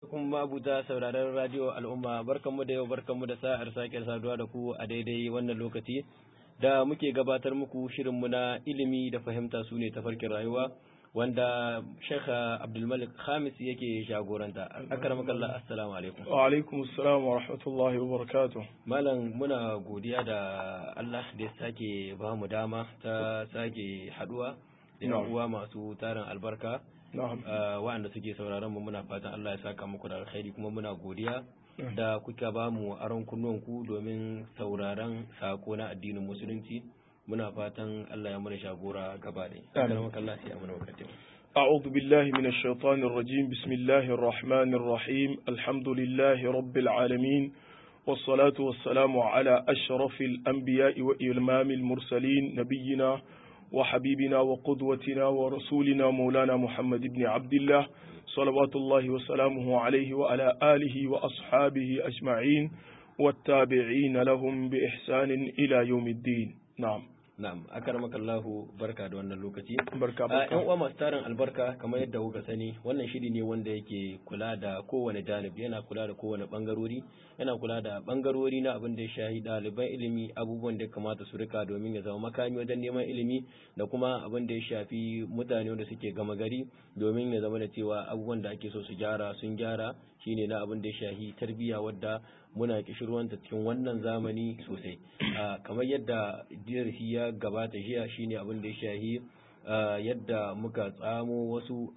kuma mabuta sauraron radio al'umma barkanmu da yau barkanmu da sa'ar sake saduwa da ku a daidai wannan lokaci da muke gabatar muku shirinmu na ilimi da fahimta su ne tafarkin rayuwa wanda Sheikh Abdulmalik Khamis yake jagoranta. Akramakallah, assalamu alaikum. Wa alaikum assalam wa rahmatullahi wa barakatuh. Malam, muna godiya da Allah da ya sake ba mu dama ta sake haduwa da uwa masu tarin albarka. Waɗanda suke sauraron mu muna fatan Allah ya saka muku da alkhairi, kuma muna godiya da kuka ba mu aron kunnuwanku domin sauraron sako na addinin musulunci. muna fatan Allah ya mana shagora gaba ɗaya. Amin. Allah sai ya mana wakati. أعوذ بالله من الشيطان الرجيم بسم الله الرحمن الرحيم الحمد لله رب العالمين والصلاة والسلام على أشرف الأنبياء وإمام المرسلين نبينا وحبيبنا وقدوتنا ورسولنا مولانا محمد بن عبد الله صلوات الله وسلامه عليه وعلى آله وأصحابه أجمعين والتابعين لهم بإحسان إلى يوم الدين. نعم. Na'am, akaramakallahu, barka da wannan lokaci. Barka. Ƴan uwa masu tarin albarka, kamar yadda kuka sani, wannan shiri ne wanda yake kula da kowane dalibi, yana kula da kowane bangarori, yana kula da bangarori na abin da ya shahi ɗaliban ilimi, abubuwan da ya kamata su rika domin ya zama makami wajen neman ilimi, da kuma abin da ya shafi mutane wanda suke gama gari domin ya zama da cewa abubuwan da ake so su gyara sun gyara, shine na abin da ya shahi tarbiyya wadda muna kishirwanta cikin wannan zamani sosai. Kamar yadda darasi ya gabata jiya shine abin da ya shahi yadda muka tsamo wasu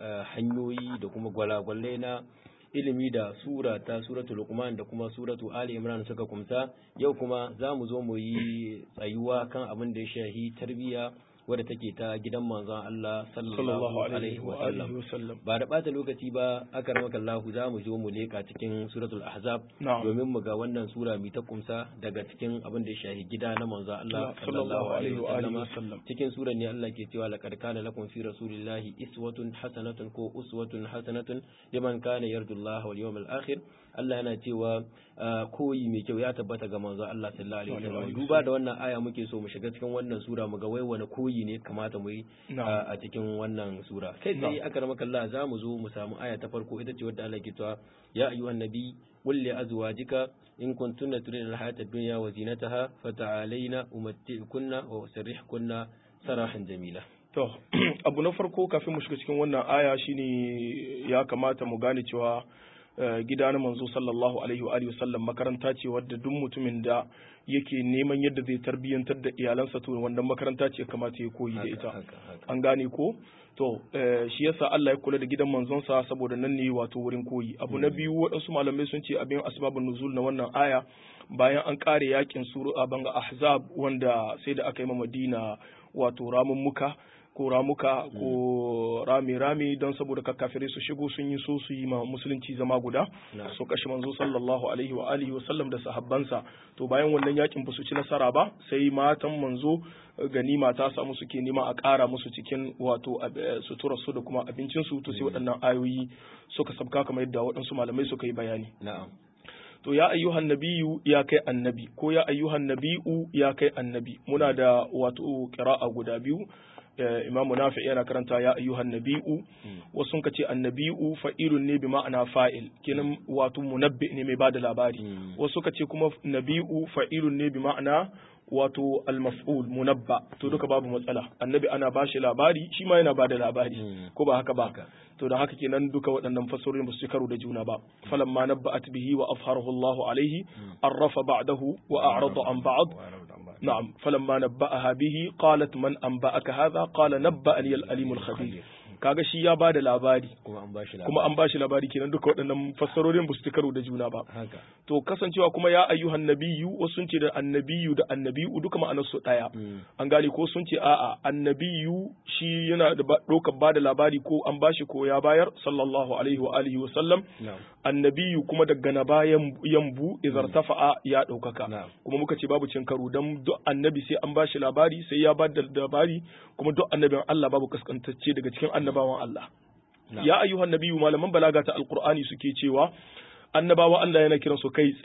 hanyoyi da kuma gwalagwalai na ilimi da suratul Luqman da kuma suratu Ali Imran suka kumsa. Yau kuma za mu zo mu yi tsayuwa kan abin da ya shahi tarbiyya wadda take ta gidan manzon Allah sallallahu alaihi wa sallam. Ba da bata lokaci ba, akaramaka Allah, za mu zo mu leka cikin suratul Ahzab domin mu ga wannan sura mai ta kumsa daga cikin abin da ya shahi gida na manzon Allah sallallahu alaihi wa sallam. Cikin suran ne Allah ke cewa laqad kana lakum fi rasulillahi iswatun hasanatun ko uswatun hasanatun liman kana yarjullaha wal yawmal akhir. Allah yana cewa koyi mai kyau ya tabbata ga manzon Allah sallallahu alaihi wa sallam. Duba da wannan aya muke so mu shiga cikin wannan sura mu ga wai wani koyi ne kamata mu yi a cikin wannan sura. Kai sai akaramaka Allah, za mu zo mu samu aya ta farko, ita ce wadda Allah ke cewa ya ayyuhan nabi qul li azwajika in kuntunna turidna al-hayata ad-dunya wa zinataha fata'alayna umatti'kunna wa usarrihkunna sarahan jamila. To, abu na farko kafin mu shiga cikin wannan aya shine ya kamata mu gane cewa gida na manzo sallallahu alaihi wa alihi wasallam makaranta ce wadda duk mutumin da yake neman yadda zai tarbiyyantar da iyalansa to wannan makaranta ce kamata ya koyi da ita. An gane ko? To, shi yasa Allah ya kula da gidan manzonsa saboda nan ne wato wurin koyi. Abu na biyu, waɗansu malamai sun ce abin asbabun nuzul na wannan aya bayan an kare yakin sura banga Ahzab wanda sai da aka yi ma Madina wato ramummuka ko rami don saboda kafirai su shigo sun yi so su yi ma musulunci zama guda su kashe manzo sallallahu alaihi wa alihi wa sallam da sahabbansa. To bayan wannan yakin ba su ci nasara ba, sai matan manzo ganima ta samu suke nema a ƙara musu cikin wato suturar su da kuma abincin su, to sai waɗannan ayoyi suka sabka kamar yadda waɗansu malamai suka yi bayani. Na'am. To ya ayyuhan nabiyyu ya kai annabi, ko ya ayyuhan nabi'u ya kai annabi. Muna da wato qira'a guda biyu. Imamu Nafi yana karanta ya ayyuhan nabi'u, wasu sun kace annabi'u fa'ilun ne bi ma'ana fa'il, kenan wato munabbi ne mai bada labari. Wasu kace kuma nabi'u fa'ilun ne bi ma'ana wato al-maf'ul munabba. To duka babu matsala, annabi ana bashi labari, shi ma yana bada labari, ko ba haka ba? To da haka kenan duka waɗannan fassarorin ba su karo da juna ba. Falamma nabba'at bihi wa afharahu Allahu alaihi arrafa ba'dahu wa a'rada an ba'd. نعم فلما نبأها به قالت من أنبأك هذا قال نبأني العليم الخبير. kaga shi ya bada labari kuma an bashi labari kenan duka waɗannan fassarorin ba su karo da juna ba. To kasancewa kuma ya ayyuhan nabiyyu, wasu sun ce da annabiyyu da annabi'u duka ma'anar su ɗaya. An gane ko sun ce a'a annabiyyu shi yana da ɗaukar bada labari ko an bashi ko ya bayar sallallahu alaihi wa alihi wa sallam. Annabiyyu kuma daga na bayan yambu idhar tafa'a ya ɗaukaka. Kuma muka ce babu cin karo dan duk annabi sai an bashi labari sai ya bada labari, kuma duk annabin Allah babu kaskantacce daga cikin annabawan Allah. Ya ayyuhan nabiyyu, malaman balaga ta alqur'ani suke cewa annabawa Allah yana kiran su kai tsaye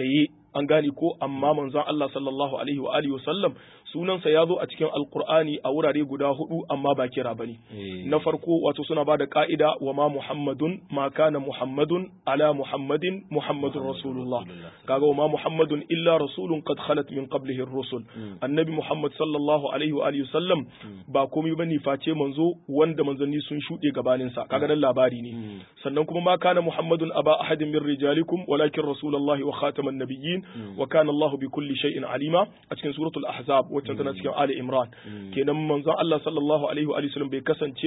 an gane ko amma manzon Allah sallallahu alaihi wa alihi wasallam sunansa ya zo a cikin alqur'ani a wurare guda 4 amma ba kira bane na farko wato suna bada ka'ida wa ma muhammadun ma kana muhammadun ala muhammadin muhammadur rasulullah kaga wa ma muhammadun illa rasulun qad khalat min qablihi ar-rusul annabi muhammad sallallahu alaihi wa alihi wasallam ba komai bane face manzo wanda manzanni sun shude gabanin sa kaga dan labari ne sannan kuma ma kana muhammadun aba ahadin min rijalikum walakin rasulullahi wa khataman nabiyyin wa kana Allah bi kulli shay'in alima a cikin suratul ahzab wacce tana cikin ali imran kenan manzon Allah sallallahu alaihi wa sallam bai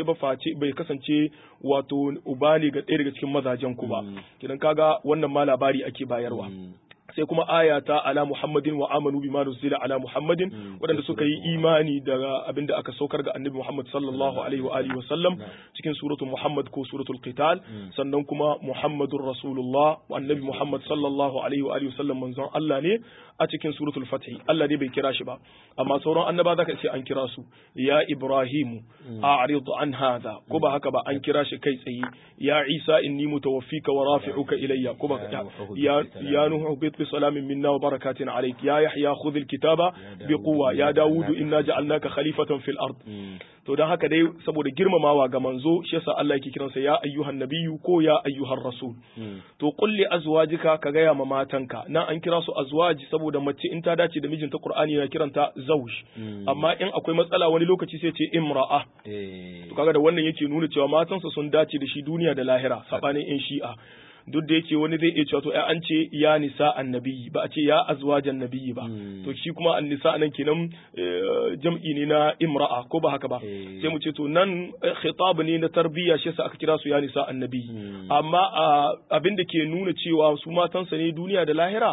kasance wato uba ne ga ɗaya daga cikin mazajen ku ba kenan kaga wannan ma labari ake bayarwa sai kuma aya ta ala muhammadin wa amanu bima nuzila ala muhammadin wadanda suka yi imani da abinda aka saukar ga annabi muhammad sallallahu alaihi wa alihi wasallam cikin suratul muhammad ko suratul qital sannan kuma muhammadur rasulullah wa annabi muhammad sallallahu alaihi wa alihi wasallam manzon Allah ne a cikin suratul fath Allah ne bai kira shi ba amma sauran annaba zaka ce an kira su ya ibrahim a'rid an hadha ko ba haka ba an kira shi kai tsaye ya isa inni mutawaffika wa rafi'uka ilayya ko ba ya nuhu بسلام منا وبركات عليك يا يحيى خذ الكتاب بقوة يا داود إنا جعلناك خليفة في الأرض to dan haka dai saboda girmamawa ga manzo shi yasa Allah yake kiransa ya ayyuhan nabiyyu ko ya ayyuhar rasul to qul li azwajika ka gaya ma matanka nan an kira su azwaji saboda mace in ta dace da mijinta Qur'ani yana kiranta zawj amma in akwai matsala wani lokaci sai ce imra'a to kaga da wannan yake nuna cewa matansa sun dace da shi duniya da lahira sabanin in shi'a duk da yake wani zai iya cewa to an ce ya nisa annabi ba a ce ya azwajan nabiyyi ba to shi kuma annisa nan kenan jam'i ne na imra'a ko ba haka ba sai mu ce to nan khitab ne na tarbiyya shi yasa aka kira su ya nisa annabi amma abin da ke nuna cewa su matansa ne duniya da lahira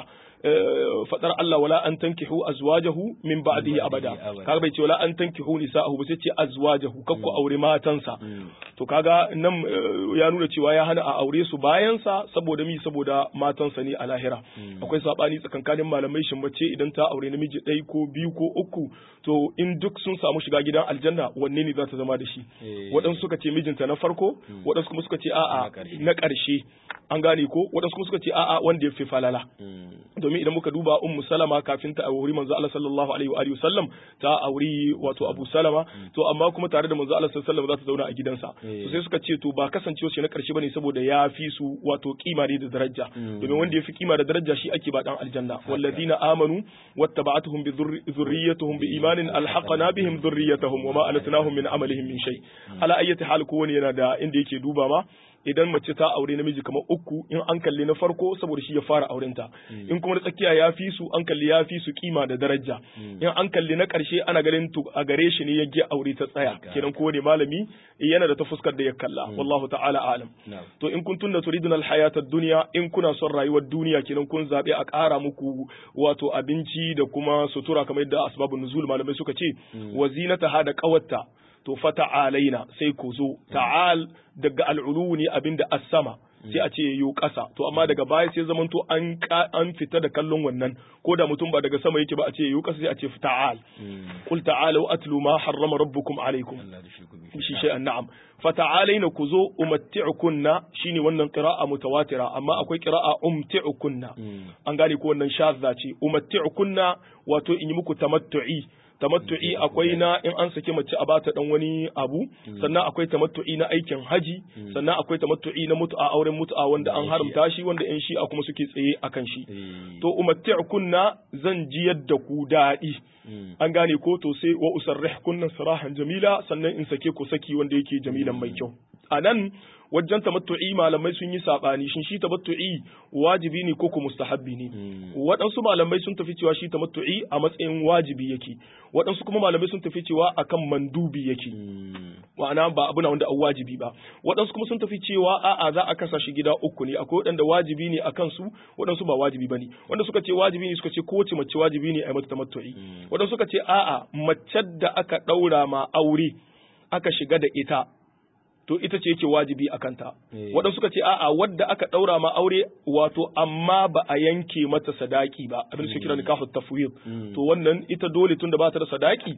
fadar Allah wala an tankihu azwajahu min ba'dihi abada kaga bai ce wala an tankihu nisa'ahu ba sai ce azwajahu kakku aure matansa to kaga nan ya nuna cewa ya hana a aure su bayan sa saboda matansa ne a lahira akwai sabani tsakankanin malamai shin mace idan ta aure namiji ɗaya ko biyu ko uku to in duk sun samu shiga gidan aljanna wanne ne za ta zama da shi waɗansu suka ce mijinta na farko waɗansu kuma suka ce a'a na ƙarshe an gane ko waɗansu kuma suka ce a'a wanda ya fi falala domin idan muka duba ummu salama kafin ta auri manzo Allah sallallahu alaihi wa alihi wasallam ta auri wato abu salama to amma kuma tare da manzo Allah sallallahu alaihi wasallam za ta zauna a gidansa to sai suka ce to ba kasancewa shi na karshe bane saboda ya fi su wato kima ne da daraja domin wanda ya fi kima da daraja shi ake ba dan aljanna walladina amanu wattaba'atuhum bi dhurriyyatuhum bi imanin alhaqna bihim dhurriyyatuhum wama alatnahum min amalihim min shay ala ayyati hal kowani yana da inda yake duba ma idan mace ta aure namiji kamar uku in an kalli na farko saboda shi ya fara aurenta in kuma na tsakiya ya fi su an kalli ya fi su kima da daraja in an kalli na karshe ana ganin to a gare shi ne ya ge aure ta tsaya kenan ko ne malami yana da ta fuskar da ya kalla wallahu ta'ala alam to in kuntum turiduna alhayata ad-dunya in kuna son rayuwar duniya kenan kun zabe a ƙara muku wato abinci da kuma sutura kamar yadda asbabun nuzul malamai suka ce wazinata da qawatta to fata'alaina sai ku zo ta'al daga al'ulu ne abinda as-sama sai a ce yo ƙasa to amma daga baya sai zaman to an fita da kallon wannan ko da mutum ba daga sama yake ba a ce yo ƙasa sai a ce ta'al qul ta'alu atlu ma harrama rabbukum alaykum shi shay'an na'am fata'alaina ku zo umatti'ukunna shine wannan qira'a mutawatira amma akwai qira'a umti'ukunna an gane ko wannan shadda ce umatti'ukunna wato in yi muku tamattu'i akwai na in an sake mace a bata dan wani abu sannan akwai tamattu'i na aikin haji sannan akwai tamattu'i na mutu'a auren mutu'a wanda an haramta shi wanda yan shi'a kuma suke tsaye akan shi to umatti'ukunna zan ji yadda ku daɗi an gane ko to sai wa usarrihkunna sarahan jamila sannan in sake ku saki wanda yake jamilan mai kyau anan wajen tamattu'i malamai sun yi sabani shin shi tamattu'i wajibi ne ko ko mustahabbi ne waɗansu malamai sun tafi cewa shi tamattu'i a matsayin wajibi yake waɗansu kuma malamai sun tafi cewa akan mandubi yake ma'ana ba abu na wanda an wajibi ba waɗansu kuma sun tafi cewa a'a za a kasa shi gida uku ne akwai waɗanda wajibi ne akan su waɗansu ba wajibi bane wanda suka ce wajibi ne suka ce kowace mace wajibi ne a yi mata tamattu'i waɗansu suka ce a'a mace da aka ɗaura ma aure aka shiga da ita to ita ce yake wajibi a kanta waɗansu suka ce a'a wadda aka ɗaura ma aure wato amma ba a yanke mata sadaki ba abin da suke kira nikahu tafwid to wannan ita dole tunda ba ta da sadaki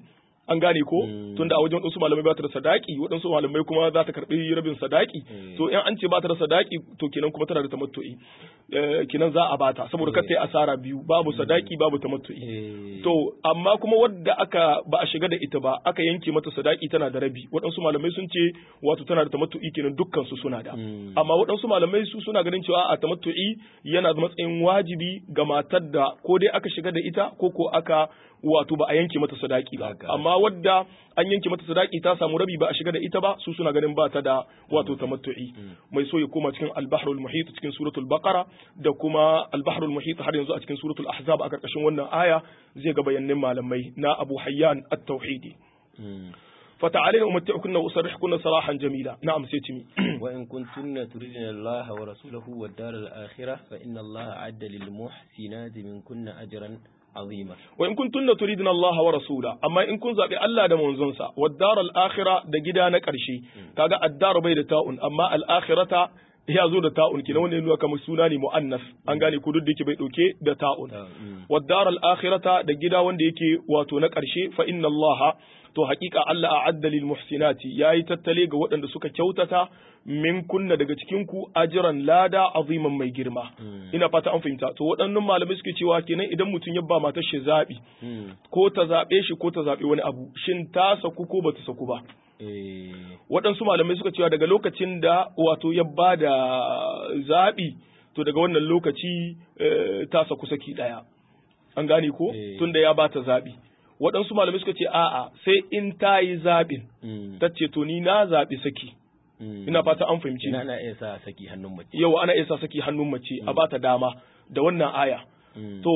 an gane ko tunda a wajen wadansu malamai ba ta da sadaki wadansu malamai kuma za ta karbi rabin sadaki to in an ce ba ta da sadaki to kenan kuma tana da tamattu'i kenan za a bata saboda kar ta yi asara biyu babu sadaki babu tamattu'i to amma kuma wadda aka ba a shiga da ita ba aka yanke mata sadaki tana da rabi wadansu malamai sun ce wato tana da tamattu'i kenan dukkan su suna da amma wadansu malamai su suna ganin cewa a tamattu'i yana da matsayin wajibi ga matar da ko dai aka shiga da ita ko aka wato ba a yanke mata sadaki ba amma wadda an yanke mata sadaki ta samu rabi ba a shiga da ita ba su suna ganin ba ta da wato tamattu'i mai so ya koma cikin al-bahrul muhit cikin suratul baqara da kuma al-bahrul muhit har yanzu a cikin suratul ahzab a karkashin wannan aya zai ga bayanin malamai na Abu Hayyan at-Tauhidi فتعالينا أمتعكن وأسرحكن سراحا جميلا نعم سيتمي وإن كنتن تريدن الله ورسوله والدار الآخرة فإن الله أعد للمحسنات منكن أجرا عظيما وإن كنتن تريدن الله ورسوله أما إن كنت زابي الله دا منزنسا والدار الآخرة دا جدانا كرشي كاغا الدار بيد تاؤن أما الآخرة ya zo da ta'un kina wannan nuna kamar suna ne mu'annas an gane ku duk da yake bai dauke da ta'un wadar al-akhirata da gida wanda yake wato na karshe fa inna Allah to haƙiƙa Allah a'adda lil muhsinati yayi tattale ga waɗanda suka kyautata min kunna daga cikin ku ajran lada aziman mai girma ina fata an fahimta to waɗannan malamai suke cewa kenan idan mutum ya ba matar shi zabi ko ta zabe shi ko ta zabe wani abu shin ta saku ko bata saku ba waɗansu malamai suka cewa daga lokacin da wato ya ba da zaɓi to daga wannan lokaci ta saku saki ɗaya an gane ko tunda ya ba ta zaɓi waɗansu malamai suka ce a'a sai in ta yi zaɓin ta ce to ni na zaɓi saki ina fata an fahimci ana iya sa saki hannun mace yau ana iya sa saki hannun mace a ba ta dama da wannan aya to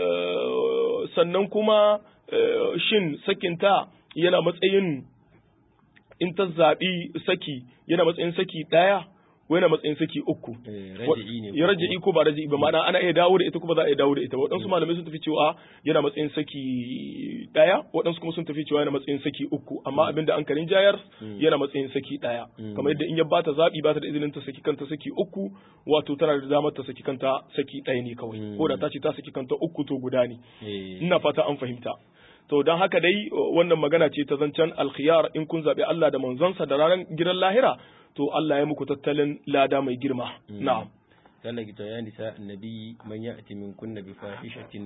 sannan kuma shin sakinta yana matsayin in ta zaɓi saki yana matsayin saki ɗaya ko yana matsayin saki uku ya raja'i ko ba raja'i ba ma'ana ana iya dawo da ita ko ba za a iya dawo da ita waɗansu malamai sun tafi cewa yana matsayin saki ɗaya waɗansu kuma sun tafi cewa yana matsayin saki uku amma abin da an karin jayar yana matsayin saki ɗaya kamar yadda in ya bata zaɓi bata da izinin ta saki kanta saki uku wato tana da damar ta saki kanta saki ɗaya ne kawai ko da ta ce ta saki kanta uku to guda ne ina fata an fahimta to don haka dai wannan magana ce ta zancen alkhiyar in kun zaɓi Allah da manzonsa da ranar gidan lahira to Allah ya muku tattalin lada mai girma na'am sannan kita ya nisa annabi man ya'ti min kunna bi fahishatin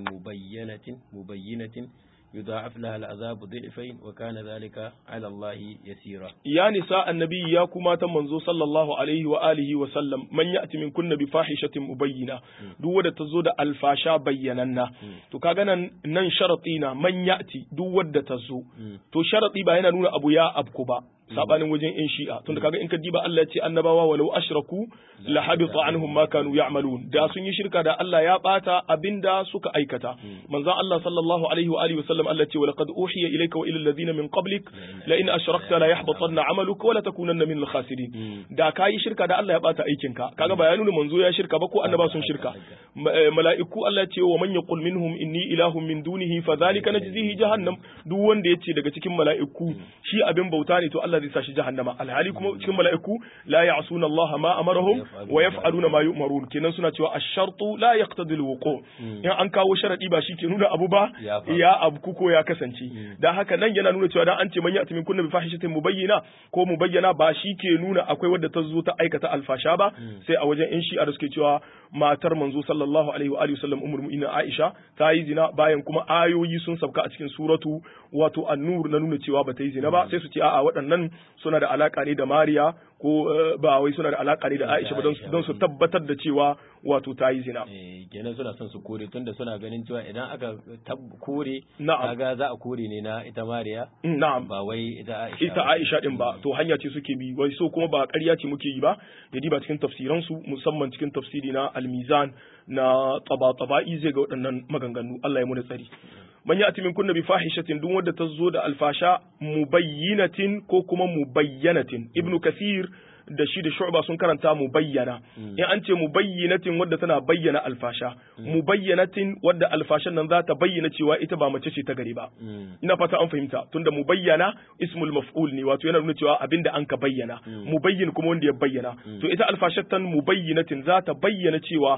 mubayyinatin yudha'af laha al'azab dhi'fayn wa kana dhalika 'ala Allah yasira ya nisa annabi ya kuma ta manzo sallallahu alaihi wa alihi wa sallam man ya'ti min kunna bi fahishatin mubayyina duk wanda tazo da alfasha bayyananna to kaga nan sharati na man ya'ti duk wanda tazo to sharati ba yana nuna abu ya abku ba sabanin wajen in shi'a tunda kaga in ka diba Allah ya ce annabawa walau ashraku la habita anhum ma kanu ya'malun da sun yi shirka da Allah ya bata abinda suka aikata manzon Allah sallallahu alaihi wa alihi wasallam Allah ce wa laqad uhiya ilayka wa ila alladhina min qablik la in ashrakta la yahbatanna 'amaluka wa la takunanna min al-khasirin da kai shirka da Allah ya bata aikinka kaga ba ya nuna manzo ya shirka ba ko annaba sun shirka mala'iku Allah ya ce wa man yaqul minhum inni ilahun min dunihi fa dhalika najzihi jahannam duk wanda yace daga cikin mala'iku shi abin bauta ne to Allah zai sa shi jahannama alhali kuma cikin mala'iku la ya'suna Allah ma amarahum wa yaf'aluna ma yu'marun kenan suna cewa ash-shartu la yaqtadi al-wuqu in an kawo sharadi ba shi ke nuna abu ba ya abu ko ya kasance dan haka nan yana nuna cewa dan an ce man ya'ti min kunna bi fahishatin mubayyina ko mubayyana ba shi ke nuna akwai wadda ta zo ta aikata alfasha ba sai a wajen in shi a suke cewa matar manzo sallallahu alaihi wa alihi wasallam ummul mu'minin Aisha ta yi zina bayan kuma ayoyi sun sabka a cikin suratu wato an-nur na nuna cewa ba ta yi zina ba sai su ce a'a waɗannan suna da alaka ne da Mariya ko ba wai suna da alaka ne da Aisha ba don su tabbatar da cewa wato ta yi zina. Kenan suna son su kore tunda suna ganin cewa idan aka kore kaga za a kore ne na ita Mariya. Na'am. Ba wai ita Aisha. Ita Aisha din ba to hanya ce suke bi wai so kuma ba ƙarya ce muke yi ba yadi ba cikin tafsiran su musamman cikin tafsiri na Al-Mizan na Tabatabai zai ga waɗannan maganganu Allah ya mu da tsari. Man ya'ti min kunna bi fahishatin duk wanda ta zo da alfasha mubayyinatin ko kuma mubayyanatin Ibn Kathir da shi da Shu'ba sun karanta mubayyana in an ce mubayyinatin wadda tana bayyana alfasha mubayyanatin wadda alfashan nan za ta bayyana cewa ita ba mace ce ta gari ba ina fata an fahimta tunda mubayyana ismul maf'ul ne wato yana nuna cewa abinda an ka bayyana mubayyin kuma wanda ya bayyana to ita alfashatan mubayyinatin za ta bayyana cewa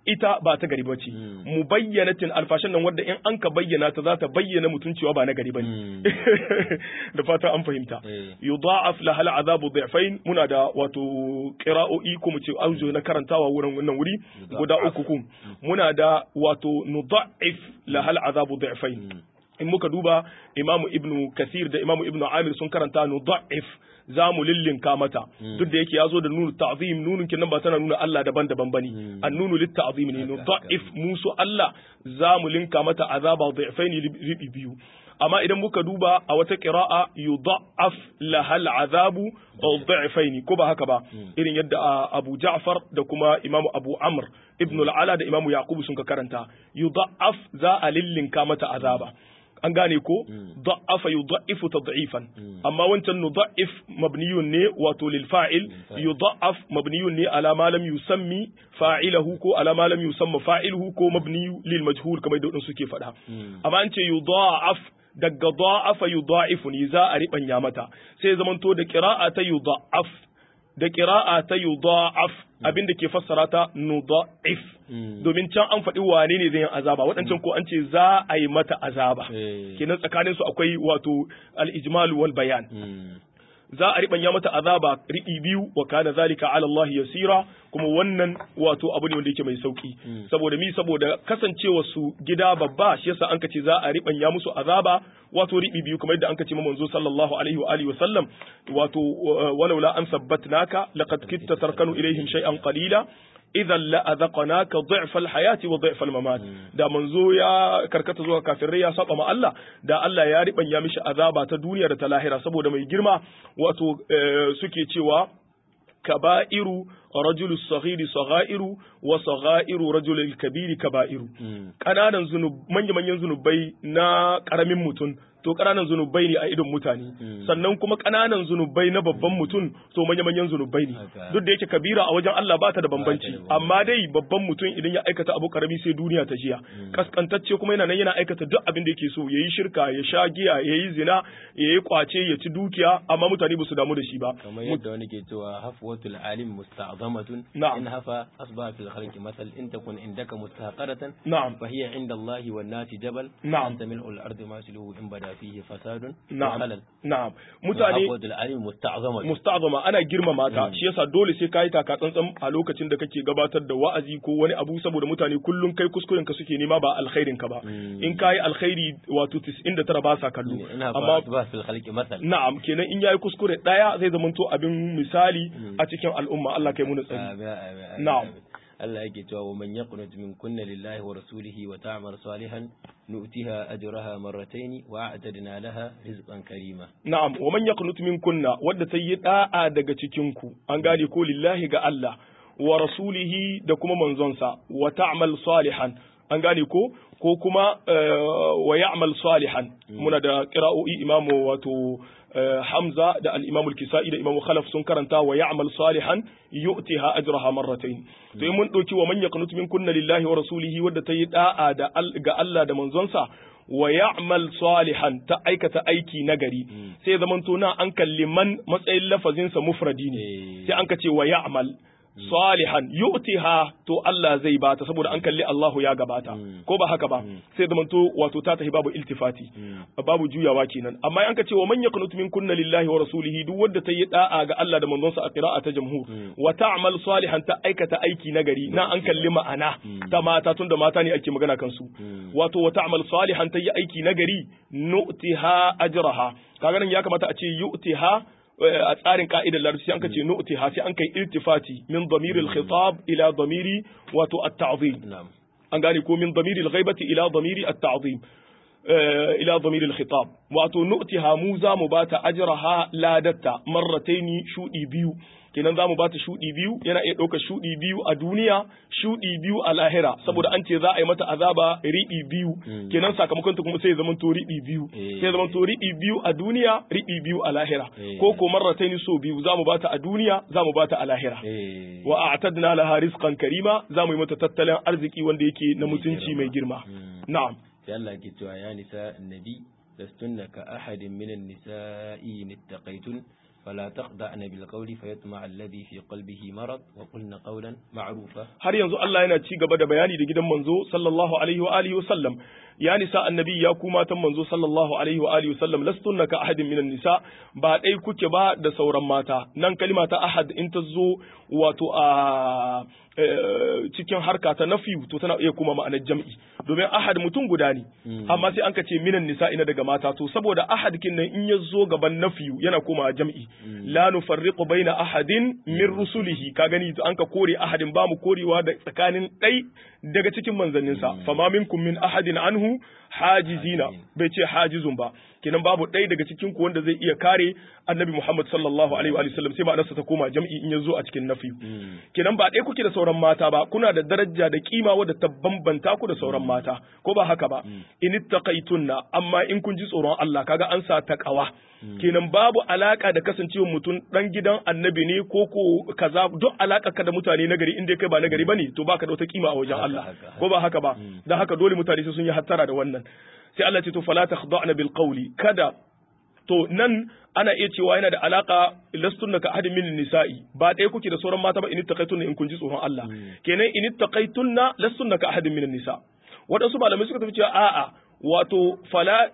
ita ba ta gari bace mubayyanatin alfashan nan wanda in an ka bayyana ta za ta bayyana mutun cewa ba na gari bane da fata an fahimta yudha'af lahal azabu dhi'fain muna da wato qira'o'i ko mu ce auzo na karantawa wurin wannan wuri guda uku kun muna da wato nudha'if lahal azabu dhi'fain in muka duba imamu ibnu kathir da imamu ibnu amir sun karanta nudha'if za mu lillinka mata duk da yake ya zo da nunu ta'zim nunun kin nan ba tana nuna Allah daban-daban bane an nunu lit ta'zim ne no da'if musu Allah za mu linka mata azaba dhi'faini ribi biyu amma idan muka duba a wata qira'a yudha'af lahal azabu dhi'faini ko ba haka ba irin yadda Abu Ja'far da kuma Imam Abu Amr ibn al-Ala da Imam Yaqub sun ka karanta yudha'af za a lillinka mata azaba an gane ko da'afa yudha'ifu tad'ifan amma wancan nudha'if mabniyun ne wato lil fa'il yudha'af mabniyun ne ala ma lam yusammi fa'ilahu ko ala ma lam yusamma fa'iluhu ko mabni lil majhul kamar da suke faɗa amma an ce yudha'af daga da'afa yudha'ifu ne za a ribanya mata sai zamanto da qira'a ta yudha'af da qira'a ta yudha'af abinda ke fassara ta nudha'if domin can an faɗi wane ne zai yi azaba waɗancan ko an ce za a yi mata azaba kenan tsakanin su akwai wato al-ijmal wal bayan za a riɓanya mata azaba riɓi biyu wa kana zalika ala Allah yasira kuma wannan wato abu ne wanda yake mai sauki saboda kasancewa su gida babba shi yasa an kace za a riɓanya musu azaba wato riɓi biyu kamar yadda an kace manzo sallallahu alaihi wa alihi wa sallam wato walaula an sabbatnaka laqad kitta tarkanu ilaihim shay'an qalila idan la azaqnaka dhi'fa al-hayati wa dhi'fa al-mamat da manzo ya karkata zuwa kafirai ya saba ma Allah da Allah ya ribanya mishi azaba ta duniya da ta lahira saboda mai girma wato suke cewa kaba'iru rajulu saghiri saghairu wa saghairu rajulil kabiri kaba'iru kananan manyan zunubai na karamin mutum to ƙananan zunubai ne a idon mutane sannan kuma ƙananan zunubai na babban mutum to manya-manyan zunubai ne duk da yake kabira a wajen Allah ba ta da bambanci amma dai babban mutum idan ya aikata abu karami sai duniya ta jiya kaskantacce kuma yana nan yana aikata duk abin da yake so yayi shirka ya sha giya yayi zina yayi kwace ya ci dukiya amma mutane ba su damu da shi ba kamar yadda wani ke cewa hafwatul alim musta'zamatun in hafa asbaha fil khalqi masal in takun indaka mustaqaratan fa hiya inda Allah wan nasi jabal anta mil'ul ardi masiluhu in bada fihi fasadun na'am mutane musta'zama ana girmama ta shi yasa dole sai kai taka tsantsan a lokacin da kake gabatar da wa'azi ko wani abu saboda mutane kullun kai kuskuren ka suke nema ba alkhairin ka ba in kai alkhairi wato 99 ba sa kallo amma ba fil khalqi masal na'am kenan in yayi kuskure daya zai zamanto abin misali a cikin al'umma Allah kai mu tsari na'am Allah yake cewa wa man yaqnut min kunna lillahi wa rasulihi wa ta'mal salihan nu'tiha ajraha marratayn wa a'tadna laha rizqan karima na'am wa man yaqnut min kunna wadda ta yi da'a daga cikin ku an gane ko lillahi ga Allah wa rasulihi da kuma manzonsa wa ta'mal salihan an gane ko kuma wa ya'mal salihan muna da qira'o'i imamu wato Hamza da al-Imam al-Kisa'i da Imam Khalaf sun karanta wa ya'mal salihan yu'tiha ajraha marratayn to in mun dauki wa man yaqnut min kunna lillahi wa rasulihi wadda ta yi da'a da ga Allah da manzonsa wa ya'mal salihan ta aikata aiki nagari sai zaman to na an kalli man matsayin lafazin sa mufradi ne sai an kace wa ya'mal salihan yu'tiha to Allah zai bata saboda an kalli Allahu ya gabata ko ba haka ba sai da manto wato ta tahi babu iltifati babu juyawa kenan amma an ka ce wa man yaqnut min kunna lillahi wa rasulihi duk wanda ta yi da'a ga Allah da manzonsa a qira'a ta jamhur wa ta'mal salihan ta aikata aiki nagari na an kalli ma'ana ta mata tunda mata ne ake magana kansu wato wa ta'mal salihan ta yi aiki nagari nu'tiha ajraha kaga nan ya kamata a ce yu'tiha a tsarin ka'idar larabci an kace nu'tiha sai an kai iltifati min damiril khitab ila damiri wato at-ta'zim an gane ko min damiril ghaibati ila damiri at-ta'zim ila damiril khitab wato nu'tiha mu za mu bata ajraha ladatta marrataini shudi biyu kenan za mu bata shudi biyu yana iya ɗaukar shudi biyu a duniya shudi biyu a lahira saboda an ce za a yi mata azaba riɓi biyu kenan sakamakon ta kuma sai zaman to riɓi biyu sai zaman to riɓi biyu a duniya riɓi biyu a lahira ko ko marrataini so biyu za mu bata a duniya za mu bata a lahira wa a'tadna laha rizqan karima za mu yi mata tattalin arziki wanda yake na mutunci mai girma na'am sai Allah ke cewa ya nisa annabi lastunna ka ahadin minan nisa'i in ittaqaytun فلا تخضعن بالقول فيطمع الذي في قلبه مرض وقلن قولا معروفا. har yanzu Allah yana ci gaba da bayani da gidan manzo sallallahu alaihi wa alihi wasallam, ya nisa annabi ya ku matan manzo sallallahu alaihi wa alihi wasallam lastunna ka ahadin minan nisa, ba dai kuke ba da sauran mata. Nan kalima ta ahad in ta zo wato a cikin harka ta nafi to tana iya kuma ma'anar jam'i, domin ahad mutum guda ne amma sai an ka ce minan nisa ina daga mata, to saboda ahad kin nan in ya zo gaban nafi yana kuma jam'i. La nufarriqu baina ahadin min rusulihi, ka gani an ka kore ahadin, ba mu korewa da tsakanin ɗai daga cikin manzanninsa. Fama minkum min ahadin anhu hajizina, bai ce hajizun ba, kenan babu ɗaya daga cikin ku wanda zai iya kare annabi Muhammad sallallahu alaihi wa sallam, sai ma'anarsa ta koma jam'i in ya zo a cikin nafi. Kenan ba ɗaya kuke da sauran mata ba, kuna da daraja da kima wadda ta bambanta ku da sauran mata, ko ba haka ba? In ittaqaytunna, amma in kun ji tsoron Allah, kaga an sa taqwa. Kenan babu alaka da kasancewa mutum dan gidan annabi ne ko kaza, duk alaka ka da mutane nagari, in dai kai ba nagari bane to baka da wata kima a wajen Allah, ko ba haka ba? Dan haka dole mutane sai sun yi hattara da wannan. Sai Allah ce to fala takhda'na bil qawli, kada to nan ana iya cewa yana da alaka lastunna ka ahadin min nisa'i, ba ɗaya kuke da sauran mata ba, in ittaqaytunna in kun ji tsoron Allah. Kenan in ittaqaytunna lastunna ka ahadin min nisa. Waɗansu malamai suka tafi cewa a'a, wato fala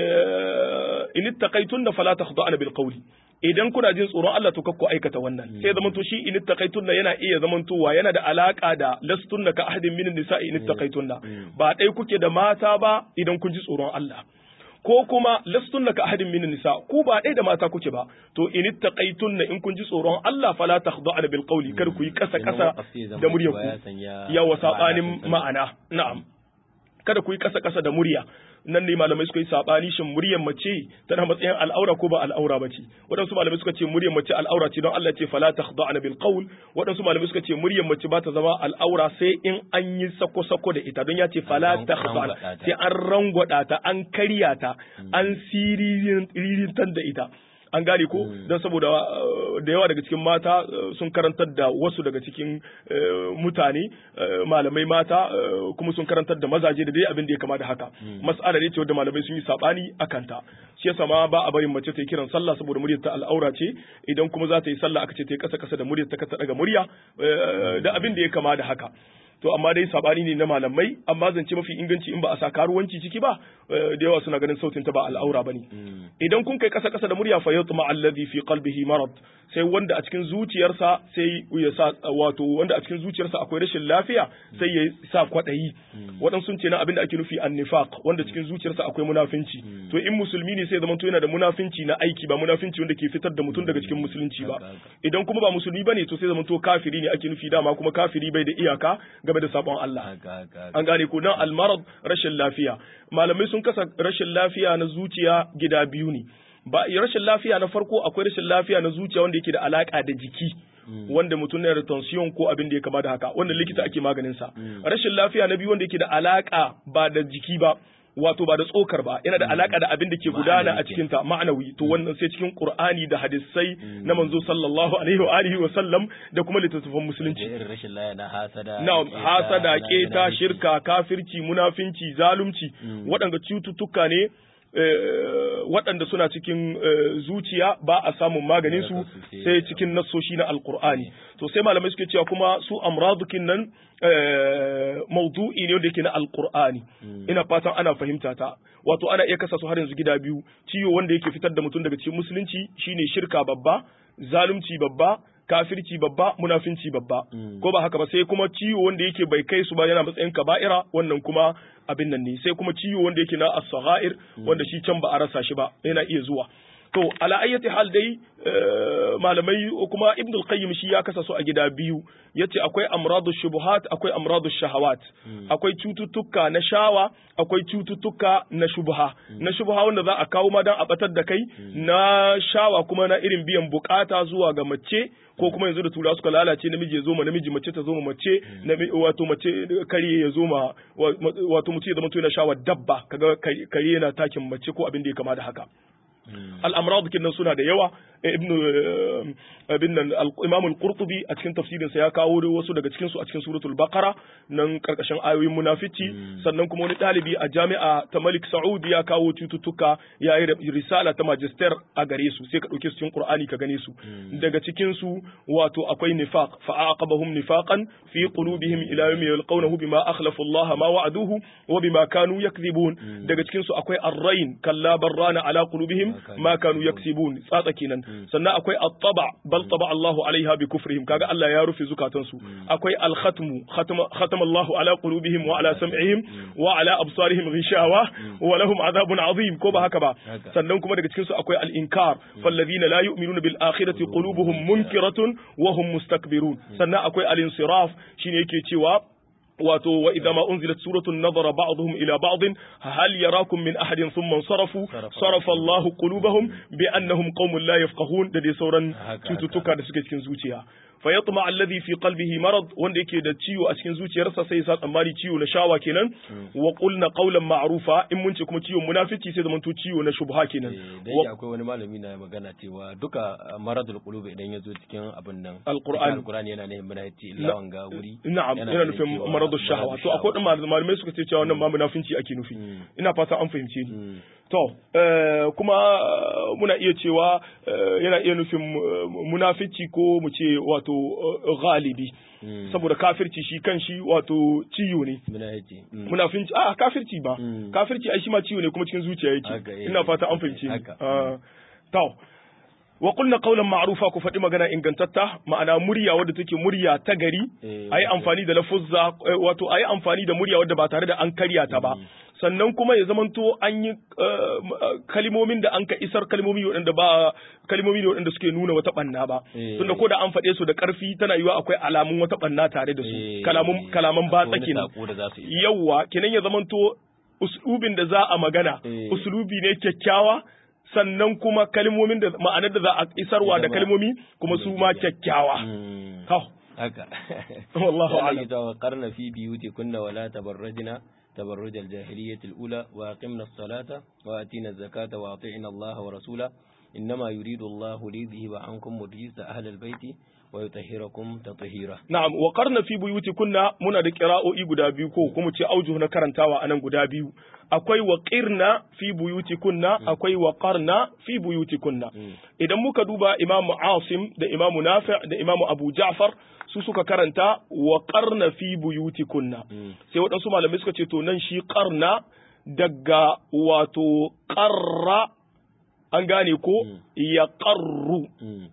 in ittaqaytunna fala takhda'na bil qawli, idan kuna jin tsoron Allah to kakku aikata wannan. Sai zaman to shi in ittaqaytunna yana iya zaman towa yana da alaka da lastunna ka ahadin min nisa'i in ittaqaytunna, ba ɗaya kuke da mata ba idan kun ji tsoron Allah. Ko kuma lastunna ka ahadin min nisa, ku ba ɗaya da mata kuke ba, to in ittaqaytunna in kun ji tsoron Allah fala takhda'na bil qawli, kar ku yi kasa da muryar ku, yawa sabanin ma'ana. Na'am, kada ku yi kasa da murya. Nan ne malamai suka yi sabani, shin muryar mace tana matsayin al'aura ko ba al'aura ba ce. Waɗansu malamai suka ce muryar mace al'aura ce, don Allah ce fala takhda'na bil qawl. Waɗansu malamai suka ce muryar mace ba ta zama al'aura sai in an yi sako da ita, don ya ce fala takhda'na, sai an rangwada ta, an karya ta, an siririntar da ita. An gane ko, don saboda da yawa daga cikin mata sun karantar da wasu daga cikin mutane, malamai mata kuma sun karantar da mazaje da dai abin da ya kama da haka. Mas'ala ne ce wadda malamai sun yi sabani akan ta. Shi yasa ma ba a barin mace ta yi kiran sallah saboda muryar ta al'aura ce, idan kuma za ta yi sallah aka ce ta yi kasa da muryar ta ka ta daga murya da abin da ya kama da haka. To amma dai sabani ne na malamai, amma zance mafi inganci in ba a sa karuwanci ciki ba, da yawa suna ganin sautin ta ba al'aura bane. Idan kun kai kasa da murya fa yatma alladhi fi qalbihi marad, sai wanda a cikin zuciyarsa sai ya sa, wato wanda a cikin zuciyarsa akwai rashin lafiya sai ya sa kwadayi. Wadan sun ce na abin da ake nufi annifaq, wanda cikin zuciyarsa akwai munafinci. To in musulmi ne sai zaman to yana da munafinci na aiki, ba munafinci wanda ke fitar da mutum daga cikin musulunci ba. Idan kuma ba musulmi bane to sai zaman to kafiri ne ake nufi, dama kuma kafiri bai da iyaka game da sabon Allah. An gane ko, nan almarad rashin lafiya. Malamai sun kasa rashin lafiya na zuciya gida biyu ne. Ba rashin lafiya na farko akwai rashin lafiya na zuciya wanda yake da alaka da jiki, wanda mutum yana da tension ko abin da ya kama da haka, wanda likita ake maganin sa. Rashin lafiya na biyu wanda yake da alaka ba da jiki ba, wato ba da tsokar ba, yana da alaka da abin da ke gudana a cikin ta, ma'anawi. To wannan sai cikin Qur'ani da hadisai na manzo sallallahu alaihi wa alihi wa sallam da kuma littattafan musulunci. Na'am, hasada, keta, shirka, kafirci, munafinci, zalunci, waɗanda cututtuka ne waɗanda suna cikin zuciya, ba a samun maganin su sai cikin nassoshi na Alƙur'ani. To sai malamai suke cewa kuma su amradukin nan maudu'i ne wanda yake na Alƙur'ani. Ina fatan ana fahimta ta. Wato ana iya kasa su har yanzu gida biyu. Ciwo wanda yake fitar da mutum daga cikin musulunci shine shirka babba, zalunci babba, kafirci babba, munafinci babba, ko ba haka ba. Sai kuma ciwo wanda yake bai kai su ba, yana matsayin kaba'ira, wannan kuma abin nan ne. Sai kuma ciwo wanda yake na as-saghair, wanda shi can ba a rasa shi ba, yana iya zuwa. To ala ayyati hal dai malamai kuma Ibn al-Qayyim shi ya kasa su a gida biyu, yace akwai amradu shubuhat, akwai amradu shahawat, akwai cututtuka na shawa, akwai cututtuka na shubha. Na shubha wanda za a kawo ma dan a batar da kai, na shawa kuma na irin biyan bukata zuwa ga mace, ko kuma yanzu da tura suka lalace, namiji ya zo ma namiji, mace ta zo ma mace, wato mace kare ya zo ma, wato mutum ya zama to yana shawar dabba, kaga kare yana takin mace ko abin da ya kama da haka. al-amrad kinnan suna da yawa Imam al-Qurtubi a cikin tafsirinsa ya kawo wasu daga cikin su a cikin suratul Baqara nan karkashin ayoyin munafici sannan kuma wani dalibi a jami'a ta Malik Saud ya kawo cututtuka ya yi risala ta magister a gare su sai ka dauke su cikin Qur'ani ka gane su daga cikin su wato akwai nifaq fa aqabahum nifaqan fi qulubihim ila yawmi yalqawnahu bima akhlafu Allah ma wa'aduhu wa bima kanu yakzibun daga cikin su akwai ar-rayn kalla barrana ala qulubihim ma kanu yaksibun tsatsa kenan sannan akwai at-taba bal taba Allahu alaiha bi kufrihim kaga Allah ya rufe zukatansu akwai al-khatmu khatama Allahu ala qulubihim wa ala sam'ihim wa ala absarihim ghishawa wa lahum adhabun azim ko ba haka ba sannan kuma daga cikin su akwai al-inkar falladhina la yu'minuna bil akhirati qulubuhum munkiratun wa hum mustakbirun sannan akwai al-insiraf shine yake cewa wato wa idza ma unzilat suratun nadara ba'dhum ila ba'd hal yarakum min ahadin thumma sarafu sarafa Allahu qulubahum bi annahum qaumun la yafqahun da dai sauran cututtuka da suke cikin zuciya fa yatma alladhi fi qalbihi marad wanda yake da ciwo a cikin zuciyarsa sai ya sa tsammani ciwo na shawa kenan wa qulna qawlan ma'rufa in mun ce kuma ciwon munafici sai zamanto ciwo na shubha kenan dai akwai wani malami na magana cewa duka maradul qulub idan yazo cikin abin nan alqur'ani yana ne munafici illa wanga wuri na'am yana nufin maradul shahwa to akwai dan malamai suka ce cewa wannan ma munafinci ake nufi ina fata an fahimce ni to kuma muna iya cewa yana iya nufin munafici ko mu ce wato galibi saboda kafirci shi kan shi wato ciwo ne munafinci kafirci ba kafirci ai shi ma ciwo ne kuma cikin zuciya yake ina fata an fahimce ni to wa qulna qawlan ma'rufa ku faɗi magana ingantatta ma'ana murya wadda take murya ta gari ayi amfani da lafuzza wato ayi amfani da murya wadda ba tare da an karya ta ba sannan kuma ya zamanto an yi kalimomin da an ka isar kalimomi waɗanda suke nuna wata ɓanna ba tunda ko da an faɗe su da ƙarfi tana yiwa akwai alamun wata ɓanna tare da su kalaman batsa kenan yawwa kenan ya zamanto uslubin da za a magana uslubi ne kyakkyawa sannan kuma kalmomin da ma'anar da za a isarwa da kalmomi kuma su ma kyakkyawa haka wallahu a'lam qarna fi biyutikunna wala tabarrajna تبرج الجاهلية الأولى وأقمنا الصلاة وآتينا الزكاة وأطيعنا الله ورسوله إنما يريد الله ليذهب عنكم الرجس أهل البيت ويطهركم تطهيرا نعم وقرنا في بيوتكن muna da qira'o'i guda biyu ko kuma ce aujuh na karantawa anan guda biyu akwai waqirna fi buyutikunna akwai waqarna fi buyutikunna idan muka duba Imam Asim da Imam Nafi' da Imam Abu Ja'far su suka karanta waqarna fi buyutikunna sai waɗansu malamai suka ce to nan shi qarna daga wato qarra an gane ko ya qarru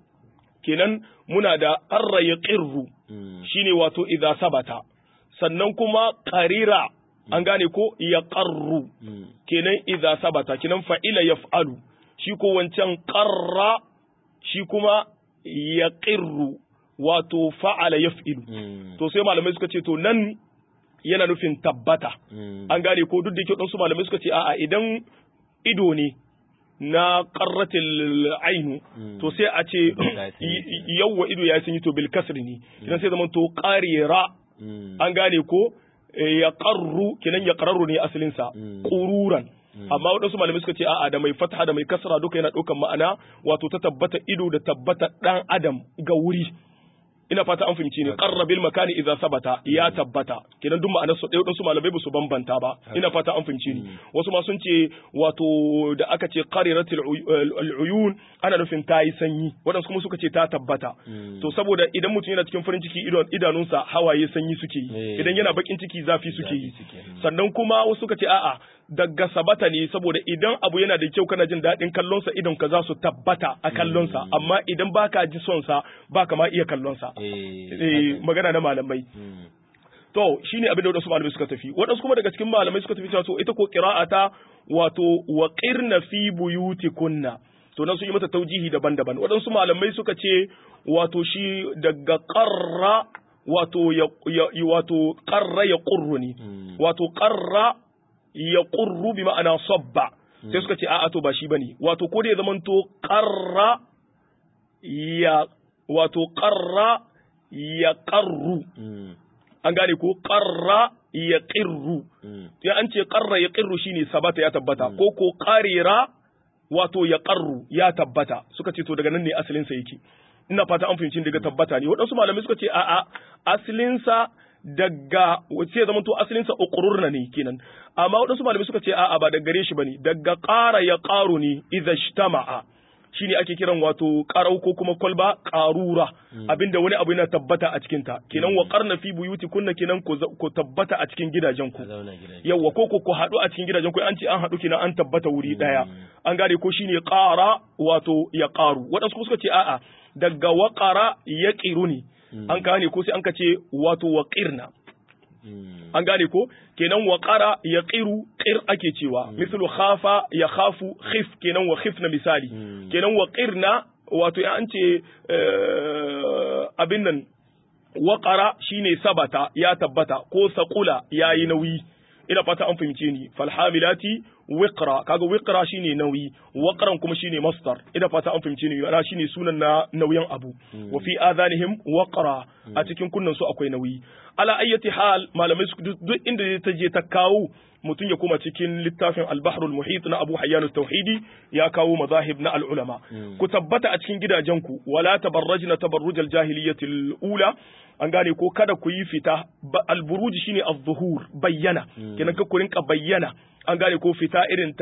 kenan muna da qarra ya qirru shine wato idza sabata sannan kuma qarira an gane ko ya qarru kenan idza sabata kenan fa'ila yaf'alu shi ko wancan qarra shi kuma ya qirru wato fa'ala yaf'ilu to sai malamai suka ce to nan yana nufin tabbata an gane ko duk da yake dan su malamai suka ce a'a idan ido ne na qarratil ainu to sai a ce yawwa ido ya sanyi to bil kasri ne idan sai zaman to qarira an gane ko ya qarru kenan ya qarru ne asalin sa qururan amma wadansu malamai suka ce a'a da mai fatha da mai kasra duka yana daukan ma'ana wato ta tabbata ido da tabbata dan adam ga wuri ina fata an fahimci ne qarra bil makani idza sabata ya tabbata kenan duk ma'anar su ɗaya su malamai ba su bambanta ba ina fata an fahimci ni wasu ma sun ce wato da aka ce qariratul uyun ana nufin ta yi sanyi wadansu kuma suka ce ta tabbata to saboda idan mutum yana cikin farin ciki idanunsa hawaye sanyi suke yi idan yana bakin ciki zafi suke yi sannan kuma wasu suka ce a'a daga sabata ne saboda idan abu yana da kyau kana jin daɗin kallonsa idan ka za su tabbata a kallonsa amma idan baka ji son sa baka ma iya kallonsa magana na malamai to shine abin da wadansu malamai suka tafi wadansu kuma daga cikin malamai suka tafi cewa to ita ko qira'ata wato waqirna fi buyutikunna to nan su yi mata taujihi daban-daban wadansu malamai suka ce wato shi daga qarra wato wato qarra ya qurruni wato qarra ya qurru bi ma'ana sabba sai suka ce a'a to ba shi bane wato ko da ya zamanto qarra ya wato qarra ya qarru an gane ko qarra ya qirru ya an ce qarra ya qirru shine sabata ya tabbata ko qarira wato ya qarru ya tabbata suka ce to daga nan ne asalin sa yake ina fata an fahimci daga tabbata ne waɗansu malamai suka ce a'a asalin sa daga sai zaman to asalin sa uqrurna ne kenan amma waɗansu malamai suka ce a'a ba daga gare shi bane daga qara ya qaru ne idza ijtama'a shine ake kiran wato qarau ko kuma kwalba qarura abinda wani abu yana tabbata a cikin ta kenan wa qarna fi buyutikunna kenan ku tabbata a cikin gidajen ku yawa ko ku haɗu a cikin gidajen ku an ce an haɗu kenan an tabbata wuri daya an gane ko shine qara wato ya qaru waɗansu suka ce a'a daga waqara ya qiruni an gane ko sai an ka ce wato waqirna an gane ko kenan waqara ya qiru qir ake cewa mislu khafa ya khafu khif kenan wa khifna misali kenan waqirna wato ya an ce abin nan waqara shine sabata ya tabbata ko saqula yayi nauyi ina fata an fahimce ni falhamilati wiqra kaga wiqra shine nauyi waqran kuma shine masdar ina fata an fahimce ni ana shine sunan na nauyin abu wa fi adhanihim waqra a cikin kunnan su akwai nauyi ala ayyati hal malamai duk inda ta je ta kawo mutum ya kuma cikin littafin al-bahr al-muhit na Abu Hayyan al-Tauhidi ya kawo mazahib na al-ulama ku tabbata a cikin gidajenku wala tabarrajna tabarruj al-jahiliyyah al-ula an gane ko kada ku yi fita al-buruj shine az-zuhur bayyana kenan ka ku rinka bayyana an gane ko fita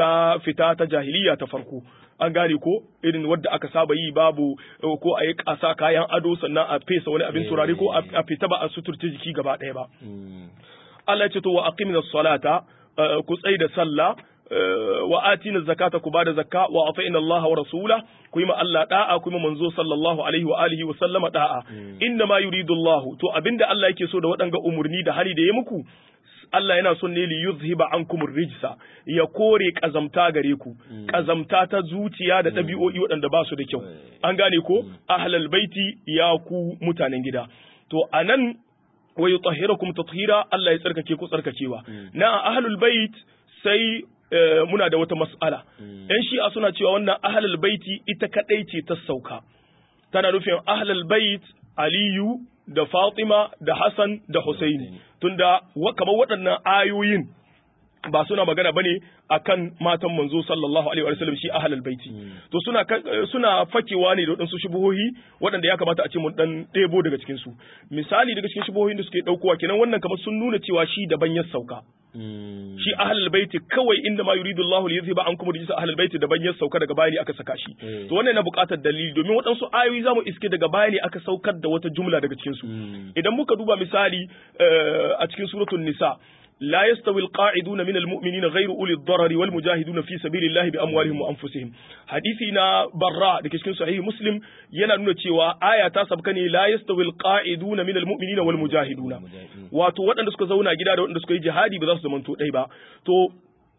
ta jahiliya ta farko an gane ko irin wadda aka saba yi babu ko a yi kasa kayan ado sannan a fesa wani abin turare ko a fita ba a suturce jiki gaba ɗaya ba Allah ya ce to wa aqimina salata ku tsai da sallah wa atina zakata ku bada zakka wa atina Allah wa rasula ku yi ma Allah da'a ku yi ma manzo sallallahu alaihi wa alihi wa sallama da'a inna ma yuridu Allah to abinda Allah yake so da waɗanga umurni da hali da ya muku Allah yana son ne li yuzhiba ankum rijsa ya kore kazamta gare ku kazamta ta zuciya da ɗabi'o'i waɗanda ba su da kyau an gane ko ahlal baiti ya ku mutanen gida to anan wa yutahhirakum tathira Allah ya tsarkake ku tsarkakewa na ahlul bait sai muna da wata mas'ala yan shi'a suna cewa wannan ahlul baiti ita kadai ce ta sauka tana nufin ahlul bait Aliyu da Fatima da Hassan da Husaini tunda kamar waɗannan ayoyin ba suna magana bane akan matan manzo sallallahu alaihi wa sallam shi ahlul baiti to suna fakewa ne da waɗansu shubuhohi waɗanda ya kamata a ce mun dan ɗebo daga cikin su misali daga cikin shubuhohin da suke ɗaukowa kenan wannan kamar sun nuna cewa shi daban ya sauka shi ahlul baiti kawai inda ma yuridu Allah li yuzhiba ankum rijsa ahlul baiti daban ya sauka daga bayani aka saka shi to wannan na buƙatar dalili domin waɗansu ayoyi zamu iske daga bayani aka saukar da wata jumla daga cikin su idan muka duba misali a cikin suratul nisa لا يستوي القاعدون من المؤمنين غير أولي الضرر والمجاهدون في سبيل الله بأموالهم وأنفسهم حديثنا براء دake cikin sahih muslim yana nuna cewa aya ta sabka ne la yastawi alqa'iduna min almu'minina wal mujahiduna wato waɗanda suka zauna gida da waɗanda suka yi jihadi ba za su zamanto dai ba to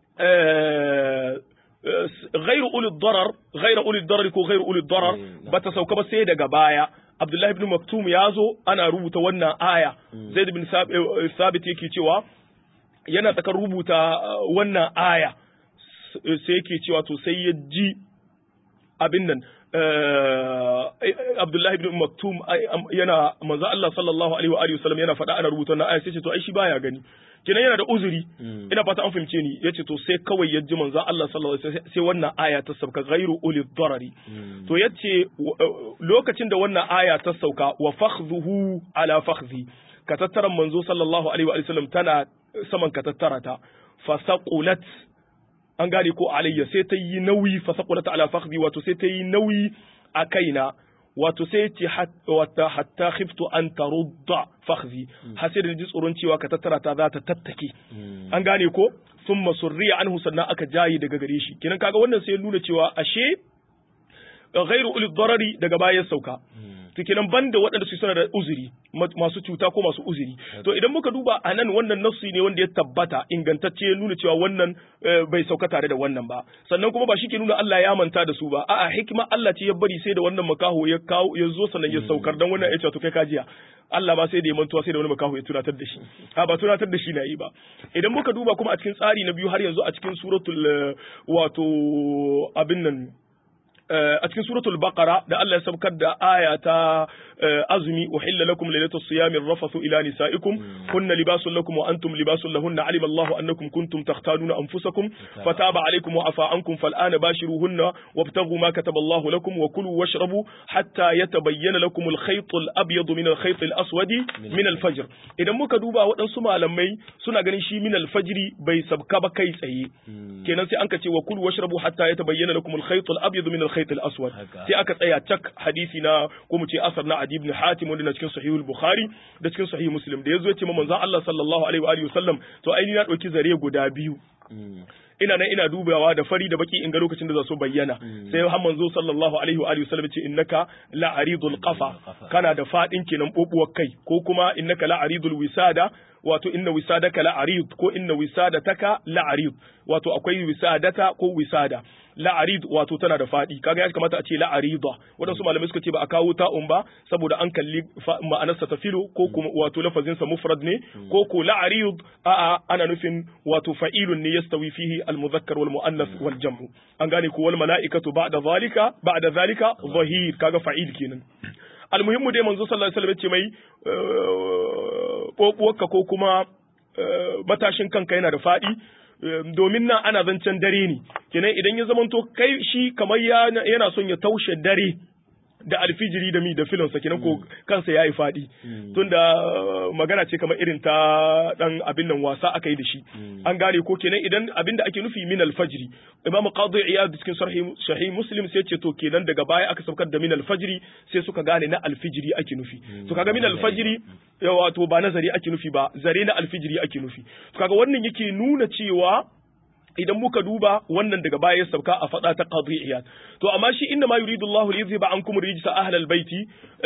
غير أولي الضرر ko غير أولي الضرر bata sauka ba sai daga baya Abdullahi ibn Maktum ya zo ana rubuta wannan aya Zaid ibn Sabit yake cewa yana tsakar rubuta wannan aya sai yake cewa to sai ya ji abin nan Abdullahi ibn Maktum yana manzo Allah sallallahu alaihi wa alihi wasallam yana faɗa ana rubuta wannan aya sai ce to ai shi baya gani kenan yana da uzuri ina fata an fahimce ni yace to sai kawai ya ji manzo Allah sallallahu alaihi wasallam sai wannan aya ta sauka ghairu uli darari to yace lokacin da wannan aya ta sauka wa fakhdhuhu ala fakhdhi ka tattara manzo sallallahu alaihi wa sallam tana saman ka tattara ta fasaqulat an gane ko alayya sai ta yi nauyi fasaqulat ala fakhdi wato sai ta yi nauyi a kaina wato sai ce hatta khiftu an tarudda fakhdi har sai da ji tsoron cewa ka tattara ta za ta tattake an gane ko thumma surriya anhu sannan aka jayi daga gare shi kinan kaga wannan sai ya nuna cewa ashe ghairu ulil darari daga bayan sauka to kenan banda waɗanda su suna da uzuri masu cuta ko masu uzuri to idan muka duba anan wannan nassi ne wanda ya tabbata ingantacce ya nuna cewa wannan bai sauka tare da wannan ba sannan kuma ba shi ke nuna Allah ya manta da su ba a'a hikima Allah ce ya bari sai da wannan makaho ya kawo ya zo sannan ya saukar dan wannan ya ce to kai kajiya Allah ba sai da ya mantuwa sai da wani makaho ya tunatar da shi ba tunatar da shi na yi ba idan muka duba kuma a cikin tsari na biyu har yanzu a cikin suratul wato abin nan a cikin suratul baqara da Allah ya sabkar da aya ta azumi uhilla lakum laylatus siyami rafathu ila nisaikum kunna libasun lakum wa antum libasun lahunna alima Allahu annakum kuntum takhtanuna anfusakum fataba alaykum wa afa ankum fal'ana bashiruhunna wabtaghu ma kataba Allahu lakum wa kulu washrabu hatta yatabayyana lakum al-khayt al-abyad min al-khayt al-aswad min al-fajr. Idan muka duba waɗansu malamai suna ganin shi min al-fajri bai sabka ba kai tsaye kenan sai an ka ce wa kulu washrabu hatta yatabayyana lakum al-khayt al-abyad min al-khayt al-aswad sai aka tsaya cak hadisi na ko mu ce asar na Adi ibn Hatim wanda na cikin sahihul Bukhari da cikin sahih Muslim da yazo ya ce manzon Allah sallallahu alaihi wa alihi wasallam to ai ni na dauki zare guda biyu ina nan ina dubawa da fari da baki in ga lokacin da za su bayyana sai har manzo sallallahu alaihi wa alihi wasallam ce innaka la aridul qafa kana da fadin kenan bobuwar kai ko kuma innaka la aridul wisada wato inna wisadaka la arid ko inna wisadataka la arid wato akwai wisadata ko wisada la arid wato tana da fadi kaga ya kamata a ce la arida wadansu malamai suka ce ba a kawo ta'un ba saboda an kalli ma'anarsa ta filo ko kuma wato lafazin sa mufrad ne ko ko la arid a ana nufin wato fa'ilun ne yastawi fihi al mudhakkar wal muannath wal jam'u an gane ko wal mala'ikatu ba'da zalika zahir kaga fa'il kenan almuhimmu dai manzo sallallahu alaihi wasallam ya ce mai kokuwarka ko kuma matashin kanka yana da fadi domin nan ana zancen dare ne kenan idan ya zamanto kai shi kamar yana son ya taushe dare da alfijiri da mi da filonsa kenan ko kansa yayi fadi tunda magana ce kamar irin ta dan abin nan wasa aka yi da shi an gane ko kenan idan abin da ake nufi min alfajri imam qadi iyad cikin sahih muslim sai ce to kenan daga baya aka saukar da min alfajri sai suka gane na alfijiri ake nufi to kaga min alfajri wato ba nazari ake nufi ba zare na alfijiri ake nufi to kaga wannan yake nuna cewa idan muka duba wannan daga baya ya sauka a fada ta qadiyat to amma shi inna ma yuridu Allahu li yuzhiba ankum rijsa ahlal baiti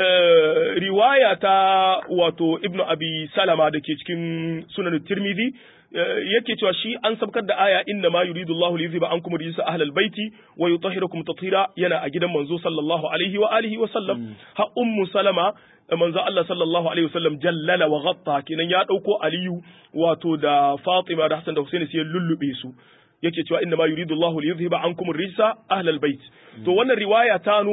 riwaya ta wato ibnu abi salama dake cikin sunan tirmidhi yake cewa shi an sabkar da aya inna ma yuridu Allahu li yuzhiba ankum rijsa ahlal baiti wa yutahhirakum tathira yana a gidan manzo sallallahu alaihi wa alihi wa sallam ha ummu salama manzo Allah sallallahu alaihi wasallam jallala wa ghatta kinan ya dauko Aliyu wato da Fatima da Hassan da Husaini sai ya lullube su yake cewa inna ma yuridu Allahu li yuzhiba ankum ar-rijsa ahlal bait to wannan riwaya ta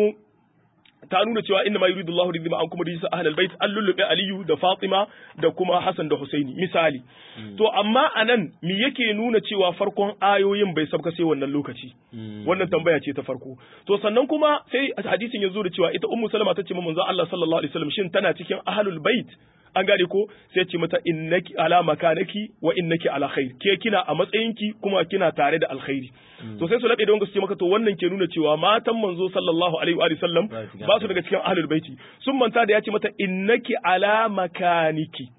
nuna cewa inna ma yuridu Allahu li yuzhiba ankum ar-rijsa ahlal bait an lullube Aliyu da Fatima da kuma Hassan da Husaini misali to amma anan me yake nuna cewa farkon ayoyin bai sabka sai wannan lokaci wannan tambaya ce ta farko to sannan kuma sai hadisin ya zo da cewa ita ummu salama ta ce ma manzon Allah sallallahu alaihi wasallam shin tana cikin ahlul bait an gane ko sai ce mata innaki ala makanaki wa innaki ala khair ke kina a matsayinki kuma kina tare da alkhairi to sai su labe da wanda su ce maka to wannan ke nuna cewa matan manzo sallallahu alaihi wa sallam ba su daga cikin ahlul baiti sun manta da ya ce mata innaki ala makaniki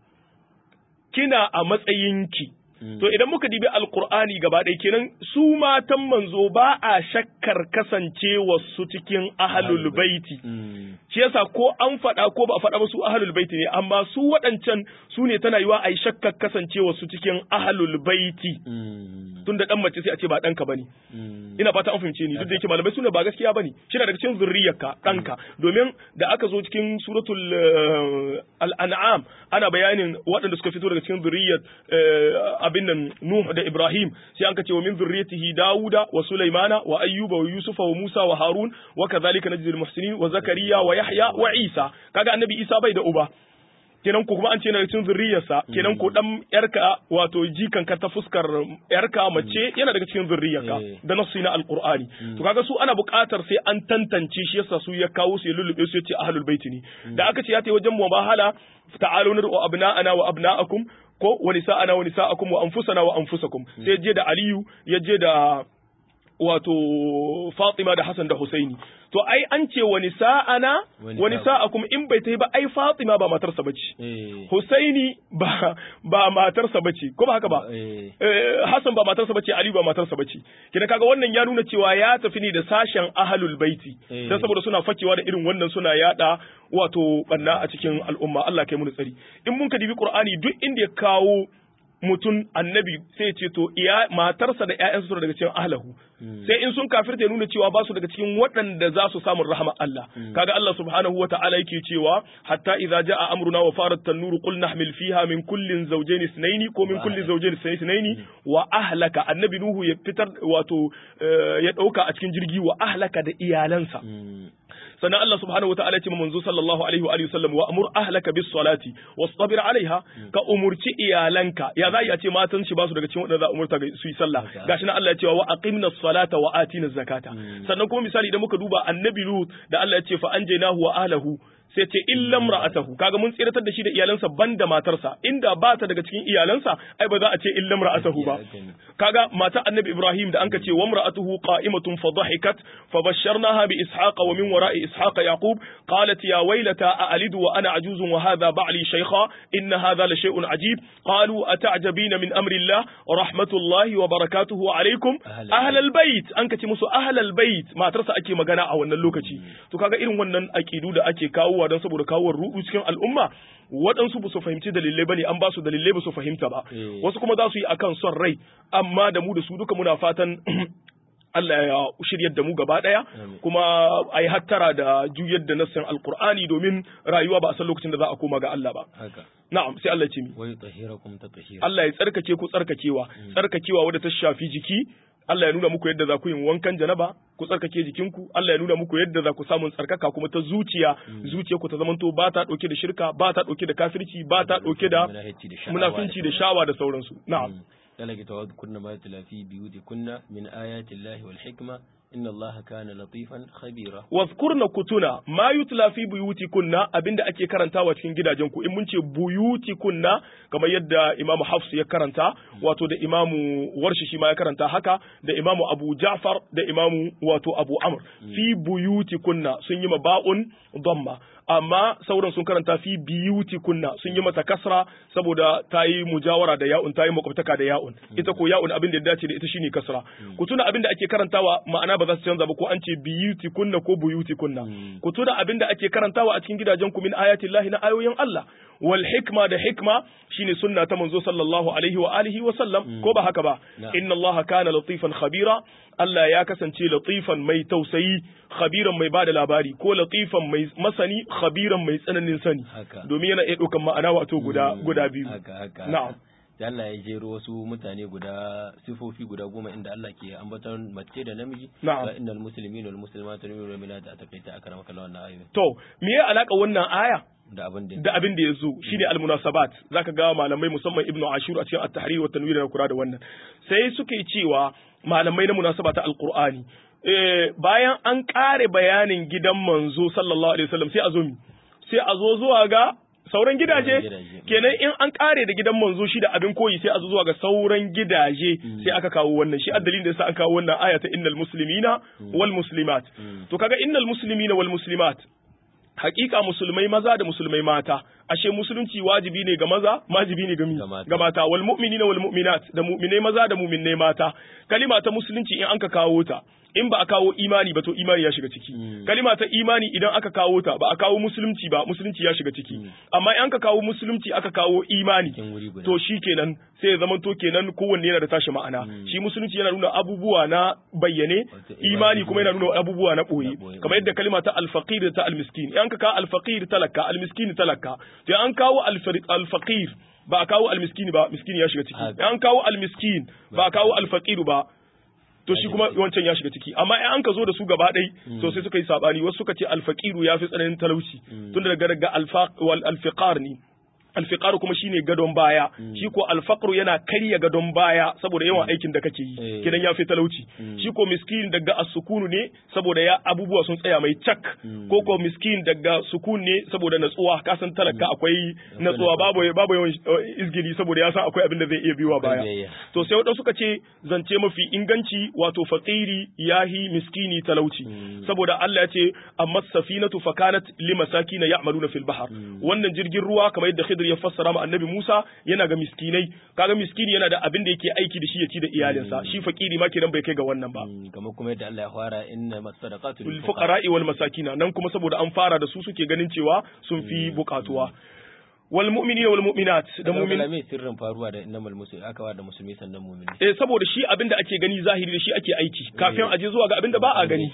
kina a matsayinki to idan muka dibi alqur'ani gaba ɗaya kenan su matan manzo ba a shakkar kasancewa su cikin ahlul baiti shi yasa ko an faɗa ko ba a faɗa ba su ahlul baiti ne amma su waɗancan su ne tana yiwa ai shakkar kasancewa su cikin ahlul baiti tunda dan mace sai a ce ba ɗanka bane ina fata an fahimce ni duk da yake malamai suna ba gaskiya bane shi na daga cikin zurriyarka ɗanka domin da aka zo cikin suratul al-an'am ana bayanin waɗanda suka fito daga cikin zurriyar abin nan Nuh da Ibrahim sai an kace wa min zurriyatihi Dawuda wa Sulaimana wa Ayyuba wa Yusufa wa Musa wa Harun wa kadhalika najzil muhsinin wa Zakariya wa Yahya wa Isa kaga annabi Isa bai da uba kenan ko kuma an ce na cikin zurriyarsa kenan ko dan yarka wato jikanka ta fuskar yarka mace yana daga cikin zurriyarka da nasu na alqur'ani to kaga su ana buƙatar sai an tantance shi yasa su ya kawo su ya lullube su ya ce ahlul baiti ne da aka ce ya tayi wajen mubahala ta'alu nadu abna'ana wa abna'akum ko wa nisa'ana wa nisa'akum wa anfusana wa anfusakum sai je da Aliyu ya je da wato Fatima da Hassan da Husaini to ai an ce wa nisa'ana wa nisa'akum in bai ta yi ba ai Fatima ba matarsa bace Husaini ba matarsa bace ko ba haka ba Hassan ba matarsa bace Ali ba matarsa bace kina kaga wannan ya nuna cewa ya tafi ne da sashen ahlul baiti dan saboda suna fakewa da irin wannan suna yada wato banna a cikin al'umma Allah kai mu tsari in mun ka dibi Qur'ani duk inda ya kawo mutum annabi sai ya ce to matarsa da ƴaƴansa su daga cikin ahlahu sai in sun kafirta ya nuna cewa ba su daga cikin waɗanda za su samu rahama Allah kaga Allah subhanahu wata'ala yake cewa hatta idza jaa amruna wa farat tanuru qul nahmil fiha min kullin zawjayn ithnayn ko min kulli zawjayn ithnayn wa ahlaka annabi nuhu ya fitar wato ya dauka a cikin jirgi wa ahlaka da iyalansa sannan Allah subhanahu wataala ya ce manzo sallallahu alaihi wa alihi wasallam wa amur ahlaka bis salati wastabir alaiha ka umurci iyalanka ya za ya ce matan shi ba su daga cikin wadanda za umurta su yi sallah gashi nan Allah ya ce wa aqimnas salata wa atina zakata sannan kuma misali idan muka duba annabi Lut da Allah ya ce fa anjaynahu wa ahlihi sai ce illam ra'atahu kaga mun tsiratar da shi da iyalansa banda matarsa inda ba ta daga cikin iyalansa ai ba za a ce illam ra'atahu ba kaga mata annabi Ibrahim da anka ce wa imra'atuhu qa'imatun fa dhahikat fa basharnaha bi ishaqa wa min wara'i ishaqa yaqub qalat ya waylata a'lidu wa ana ajuzun wa hadha ba'li shaykha inna hadha la shay'un ajib qalu ata'jabina min amri Allah rahmatullahi wa barakatuhu alaykum ahlal bayt anka ce musu ahlal bayt matarsa ake magana a wannan lokaci to kaga irin wannan aqidu da ake kawo don saboda kawo ruɗu cikin al'umma waɗansu ba su fahimci dalilai bane an ba su dalilai ba su fahimta ba wasu kuma za su yi akan son rai amma da mu da su duka muna fatan Allah ya shiryar da mu gaba ɗaya kuma a yi hattara da juyar da nassin alkur'ani domin rayuwa ba a san lokacin da za a koma ga Allah ba. Na'am sai Allah ce mi. Allah ya tsarkake ku tsarkakewa wadda ta shafi jiki. Allah ya nuna muku yadda za ku yin wankan janaba ku tsarkake jikinku Allah ya nuna muku yadda za ku samun tsarkaka kuma ta zuciyarku ta zamanto ba ta dauke da shirka ba ta dauke da kafirci ba ta dauke da munafinci da shawa da sauransu na'am dalage tawad kunna ma tilafi biyuti kunna min ayati llahi wal hikma inna allaha kana latifan khabira wazkurna kutuna ma yutla fi buyutikunna abinda ake karantawa cikin gidajen ku in mun ce buyutikunna kamar yadda imamu Hafs ya karanta wato da imamu Warshi shi ma ya karanta haka da imamu Abu Ja'far da imamu wato Abu Amr fi buyutikunna sun yi maba'un dhamma amma sauran sun karanta fi biyutikunna sun yi mata kasra saboda ta yi mujawara da ya'un ta yi makwabtaka da ya'un ita ko ya'un abin da ya dace da ita shine kasra ku tuna abin da ake karantawa ma'ana ba za su canza ba ko an ce biyutikunna ko buyutikunna ku tuna abin da ake karantawa a cikin gidajen ku min ayatillahi na ayoyin Allah wal hikma da hikma shine sunna ta manzo sallallahu alaihi wa alihi wa sallam ko ba haka ba inna Allah kana latifan khabira Allah ya kasance latifan mai tausayi khabiran mai bada labari ko latifan mai masani khabiran mai tsananin sani domin yana iya ɗaukan ma'ana wato guda biyu na'am da Allah ya jero wasu mutane sifofi guda 10 inda Allah ke ambatar mace da namiji ga innal muslimina wal muslimatu wal mu'minatu a takaita akramaka Allah wannan ayoyi to me ya alaka wannan aya da abin da ya zo shine almunasabat zaka ga malamai musamman ibnu ashur a cikin at-tahrir wa tanwir da kura da wannan sai suke cewa malamai na munasaba ta alqur'ani bayan an kare bayanin gidan manzo sallallahu alaihi wasallam sai a zo zuwa ga sauran gidaje kenan in an kare da gidan manzo shi da abin koyi sai a zo zuwa ga sauran gidaje sai aka kawo wannan shi addalin da yasa an kawo wannan aya ta innal muslimina wal muslimat to kaga innal muslimina wal muslimat hakika musulmai maza da musulmai mata ashe musulunci wajibi ne ga maza wajibi ne ga mata wal mu'minina wal mu'minat da mu'minai maza da mu'minai mata kalima ta musulunci in an ka kawo ta in ba a kawo imani ba to imani ya shiga ciki kalima ta imani idan aka kawo ta ba a kawo musulunci ba musulunci ya shiga ciki amma in aka kawo musulunci aka kawo imani to shi kenan sai ya zama to kenan kowanne yana da tashi ma'ana shi musulunci yana nuna abubuwa na bayyane imani kuma yana nuna abubuwa na boye kamar yadda kalima ta al-faqir ta al-miskin in aka kawo al-faqir talaka al-miskin talaka to an kawo al-faqir ba a kawo al-miskin ba miskini ya shiga ciki an kawo al-miskin ba a kawo al-faqir ba to shi kuma wancan ya shiga ciki amma in an ka zo da su gaba ɗai to sai suka yi sabani wasu suka ce alfaqiru ya fi tsananin talauci tun daga alfiqar ne alfiqar kuma shine gadon baya shi ko alfaqru yana karya gadon baya saboda yawan aikin da kake yi kidan ya fi talauci shi ko miskin daga as-sukunu ne saboda ya abubuwa sun tsaya mai cak ko miskin daga sukun ne saboda natsuwa ka san talaka akwai natsuwa babu yawan izgili saboda ya san akwai abin da zai iya biyowa baya to sai wadanda suka ce zance mafi inganci wato faqiri yahi miskini talauci saboda Allah ya ce amma safinatu fakanat limasakin ya'maluna fil bahr wannan jirgin ruwa kamar yadda Khidr ya fassara ma annabi Musa yana ga miskinai kaga miskini yana da abin da yake aiki da shi ya ci da iyalinsa shi fakiri ma kenan bai kai ga wannan ba kamar kuma yadda Allah ya fara inna masadaqatu lil fuqara'i wal masakina nan kuma saboda an fara da su suke ganin cewa sun fi bukatuwa wal mu'minina wal mu'minat da mu'min me sirrin faruwa da innamal muslimin aka wa da musulmi sannan mu'mini saboda shi abinda ake gani zahiri da shi ake aiki kafin aje zuwa ga abinda ba a gani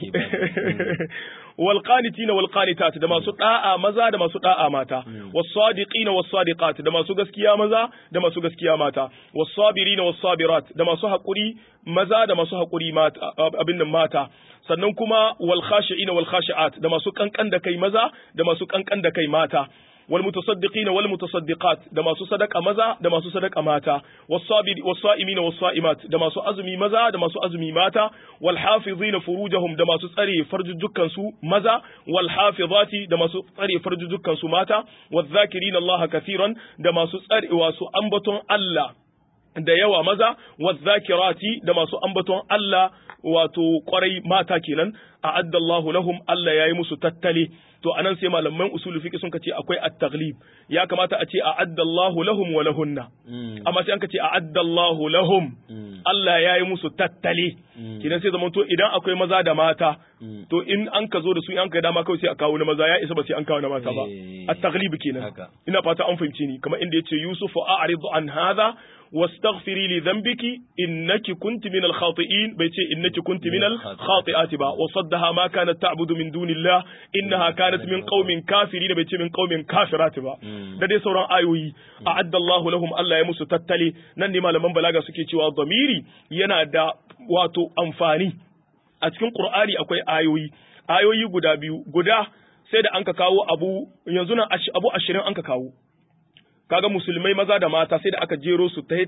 wal qanitina wal qanitat da masu da'a maza da masu da'a mata was sadiqina was sadiqat da masu gaskiya maza da masu gaskiya mata was sabirina was sabirat da masu hakuri maza da masu hakuri mata abin nan mata sannan kuma wal khashi'ina wal khashi'at da masu kankan da kai maza da masu kankan da kai mata wal mutasaddiqina wal mutasaddiqat da masu sadaka maza da masu sadaka mata was sa'imina was sa'imat da masu azumi maza da masu azumi mata wal hafizina furujahum da masu tsare farjujjukan su maza wal hafizati da masu tsare farjujjukan su mata waz zakirina Allah kaseeran da masu tsare wasu ambaton Allah da yawa maza waz zakirati da masu ambaton Allah wato kwarai mata kenan a'adda Allahu lahum Allah yayi musu tattale to anan sai malaman usul fiqh sun kace akwai at-taghlib ya kamata a ce a'adda Allahu lahum wa lahunna amma sai an kace a'adda Allahu lahum Allah yayi musu tattale kidan sai zaman to idan akwai maza da mata to in an ka zo da su in an ka dama kawai sai a kawo na maza ya isa ba sai an kawo na mata ba at-taghlib kenan ina fata an fahimce ni kamar inda yace Yusufu a'rid an hadha واستغفري لذنبك إنك كنت من الخاطئين بيتي إنك كنت من الخاطئات با وصدها ما كانت تعبد من دون الله إنها كانت من قوم كافرين بيتي من قوم كافرات با da dai sauran ayoyi a'adda Allahu lahum Allah ya musu tattale nan ne malaman balaga suke cewa zamiri yana da wato amfani a cikin Qur'ani akwai ayoyi guda biyu guda sai da anka kawo abu yanzu nan abu 20 anka kawo kaga musulmai maza da mata sai da aka jero su ta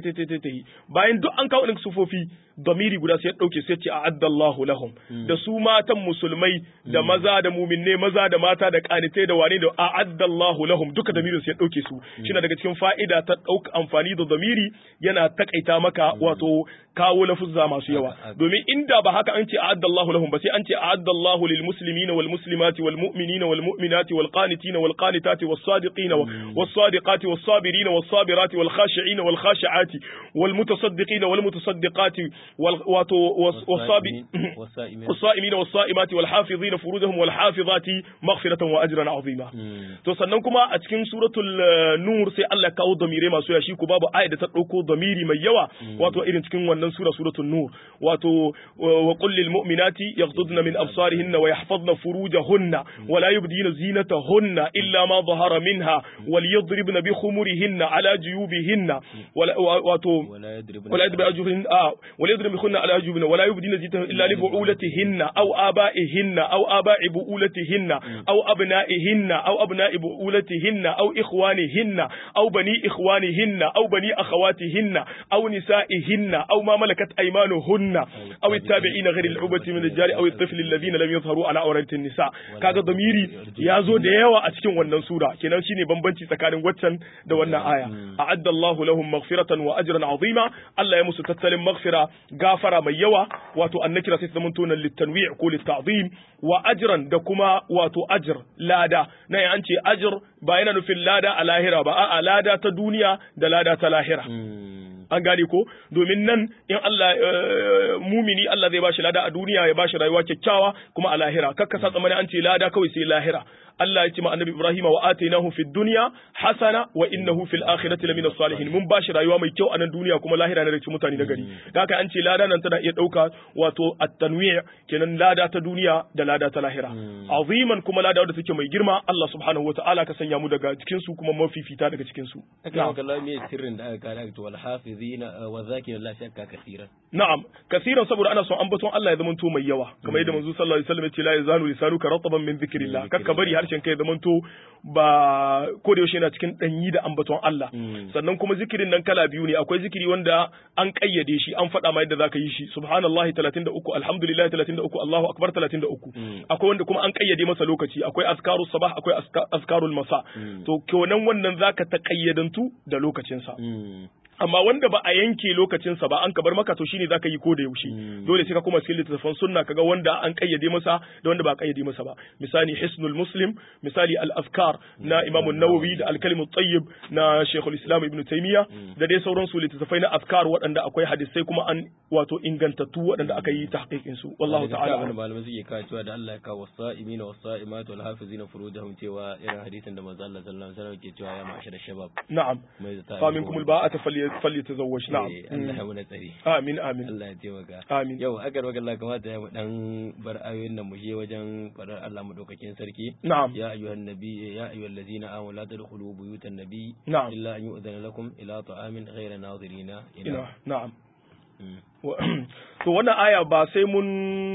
bayan duk an kawo ɗin sufofi damiri guda sai ya ɗauke sai ce a'addallahu lahum da su matan musulmai da maza da muminne maza da mata da kanitai da wani da a'addallahu lahum duka damirin sai ya ɗauke su shine daga cikin fa'ida ta ɗauka amfani da damiri yana takaita maka wato kawo lafuzza masu yawa domin inda ba haka an ce a'addallahu lahum ba sai an ce a'addallahu lil muslimina wal muslimati wal mu'minina wal mu'minati wal qanitina wal qanitati was sadiqina was sadiqati was sabirina was sabirati wal khashi'ina wal khashi'ati wal mutasaddiqina wal mutasaddiqati wal was-sa'imina was sa'imati wal hafizina furujahum wal hafizati maghfiratan wa ajran 'azima to sannan kuma a cikin suratul nur sai Allah kawo damire masu yashi ku babu ayat da ta dauko damiri mai yawa wato irin cikin wannan suratul nur wato wa qul lil mu'minati yaghdudna min absarihinna wa yahfazna furujahunna wa la yubdina zinatahunna illa ma dhahara minha wal yadribna bi khumurihinna ala juyubihinna wato wala yadribna ala juyubihinna wala yubdina zinatahunna illa li bu'ulatihinna aw aba'ihinna aw aba'i bu'ulatihinna aw abna'ihinna aw abna'i bu'ulatihinna aw ikhwanihinna aw bani ikhwanihinna aw bani akhawatihinna aw nisa'ihinna aw ما ملكت أيمانهن أو التابعين غير العبة من الرجال أو الطفل الذين لم يظهروا على عورات النساء kaga damiri ya zo da yawa a cikin wannan sura kenan shine bambanci tsakanin waccan da wannan aya a'adda Allahu lahum maghfiratan wa ajran azima Allah ya musu tattalin maghfira gafara mai yawa wato annakira sai zaman tunan litanwi' ko litta'zim wa ajran da kuma wato ajr lada nan an ce ajr ba yana nufin lada a lahira ba a'a lada ta duniya da lada ta lahira an gane ko domin nan in Allah mumini Allah zai bashi lada a duniya ya bashi rayuwa kyakkyawa kuma a lahira kakka sa tsamani an ce lada kawai sai lahira Allah ya ce ma annabi Ibrahim wa atainahu fid dunya hasana wa innahu fil akhirati lamina salihin mun bashi rayuwa mai kyau a nan duniya kuma lahira ne da cikin mutane na gari da haka an ce lada nan tana iya dauka wato at-tanwi' kenan lada ta duniya da lada ta lahira aziman kuma lada wadda take mai girma Allah subhanahu wataala ka sanya mu daga cikin su kuma mafifita daga cikin su na'am me sirrin da aka kara to wal hafizina wa zakira Allah shakka kaseeran na'am kaseeran saboda ana son ambaton Allah ya zamanto mai yawa kamar yadda manzo sallallahu alaihi wasallam ya ce la yazanu lisanuka rataban min dhikrillah kakka bari harshen kai zamanto ba ko da yaushe yana cikin danyi da ambaton Allah sannan kuma zikirin nan kala biyu ne akwai zikiri wanda an kayyade shi an faɗa ma yadda zaka yi shi subhanallahi 33 alhamdulillahi 33 Allahu akbar 33 akwai wanda kuma an kayyade masa lokaci akwai azkarus sabah akwai azkarul masa to kenan wannan zaka ta kayyadantu da lokacin sa amma wanda ba a yanke lokacinsa ba an ka bar maka to shine zaka yi ko da yaushe dole sai ka koma cikin littattafan sunna kaga wanda an kayyade masa da wanda ba a kayyade masa ba misali hisnul muslim misali al-afkar na imam an-nawawi da al-kalim at-tayyib na shaykhul islam ibn taymiya da dai sauran su littattafai na afkar waɗanda akwai hadisai kuma an wato ingantattu waɗanda aka yi tahqiqin su wallahu ta'ala wannan malamai suke kawo cewa da Allah ya kawo wasa'imina was-sa'imat wal hafizina furujahum cewa irin hadisin da manzo Allah sallallahu alaihi wasallam ke cewa ya ma'ashara shabab na'am fa minkum al-ba'ata falyatazawwaj na'am Allah ya muna tsari amin amin Allah ya taimaka amin yau aka roƙa Allah kamata ya mu dan bar ayoyin nan mu je wajen fadar Allah madaukakin sarki na'am ya ayyuhan nabi ya ayyuhal ladina amanu la tadkhulu buyutan nabi na'am illa an yu'dhana lakum ila ta'amin ghayra nadirina na'am to wannan aya ba sai mun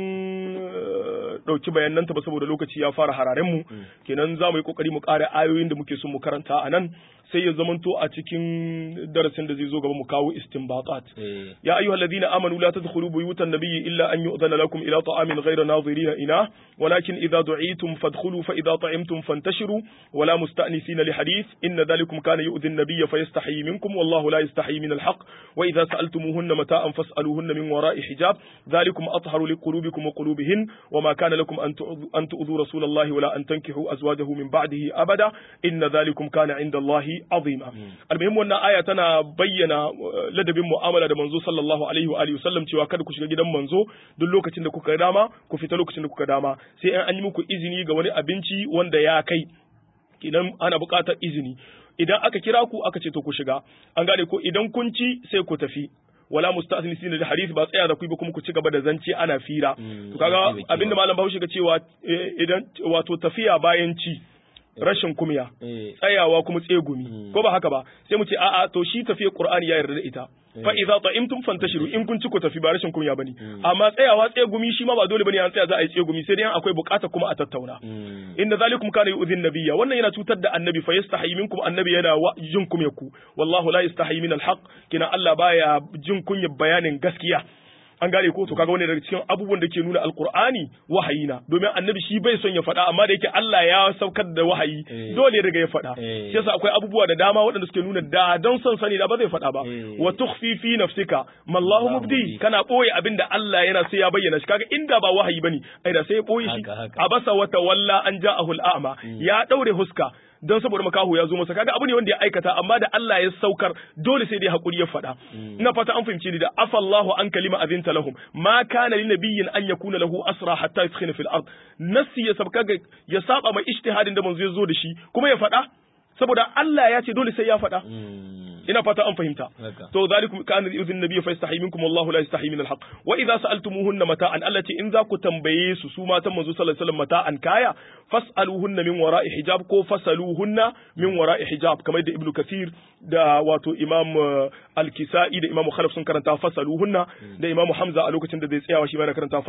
dauki bayananta ba saboda lokaci ya fara hararen mu kenan za mu yi kokari mu ƙara ayoyin da muke son mu karanta a nan sai ya zamanto a cikin darasin da zai zo gaba mu kawo istinbatat ya ayyuhal ladina amanu la tadkhulu buyutan nabiyyi illa an yu'dhana lakum ila ta'amin ghayra nadirina ina walakin idza du'itum fadkhulu fa idza ta'imtum fantashiru wala musta'nisina li hadith inna dhalikum kana yu'dhi an-nabiyya fayastahi minkum wallahu la yastahi min al-haqq wa idza sa'altumuhunna mata'an fas'aluhunna min wara'i hijab dhalikum atharu liqulubikum wa qulubihin wama kana lakum an tu'dhu rasulallahi wala an tankihu azwajahu min ba'dihi abada inna dhalikum kana 'inda Allahi azima almuhim wannan aya tana bayyana ladabin mu'amala da manzo sallallahu alaihi wa alihi wasallam cewa kada ku shiga gidan manzo duk lokacin da kuka dama ku fita lokacin da kuka dama sai an yi muku izini ga wani abinci wanda ya kai idan ana buƙatar izini idan aka kira ku aka ce to ku shiga an gane ko idan kun ci sai ku tafi wala musta'nisina da hadith ba tsaya da ku ba kuma ku ci gaba da zance ana fira to kaga abinda malam Bahaushe ga cewa idan wato tafiya bayan ci rashin kumya tsayawa kuma tsegumi ko ba haka ba sai mu ce a'a to shi tafiyar Qur'ani ya yarda da ita fa idza ta'imtum fantashiru in kun ci ku tafi ba rashin kumya bane amma tsayawa tsegumi shi ma ba dole bane an tsaya za a yi tsegumi sai dai akwai bukata kuma a tattauna inna zalikum kana yu'dhin nabiyya wannan yana cutar da annabi fa yastahi minkum annabi yana jin kumyaku wallahu la yastahi min alhaq kina Allah baya jin kunya bayanin gaskiya an gane ko to kaga wani daga cikin abubuwan da ke nuna alqur'ani wahayi na domin annabi shi bai son ya faɗa amma da yake Allah ya saukar da wahayi dole ya riga ya faɗa shi yasa akwai abubuwa da dama waɗanda suke nuna da don son sani da ba zai faɗa ba wa tukhfi fi nafsika mallahu mubdi kana boye abinda Allah yana sai ya bayyana shi kaga inda ba wahayi bane ai da sai ya boye shi abasa wa tawalla an ja'ahu al'ama ya daure huska don saboda makahu ya zo masa kaga abu ne wanda ya aikata amma da Allah ya saukar dole sai dai hakuri ya faɗa ina fata an fahimci ni da afallahu an kalima azinta lahum ma kana lin nabiyyin an yakuna lahu asra hatta yuskhina fil ard nasi ya sabka ya saba mai ijtihadin da manzo ya zo da shi kuma ya faɗa saboda Allah ya ce dole sai ya faɗa ina fata an fahimta to zalikum kana yudhin nabiy fa yastahi minkum wallahu la yastahi min alhaq wa idza sa'altumuhunna mata'an allati in za ku tambaye su matan manzo sallallahu alaihi wasallam mata'an kaya fas'aluhunna min wara'i hijab ko fasaluhunna min wara'i hijab kamar da ibnu kathir da wato imam al-kisai da imam khalaf sun karanta fasaluhunna da imam hamza a lokacin da zai tsayawa shi ma na karanta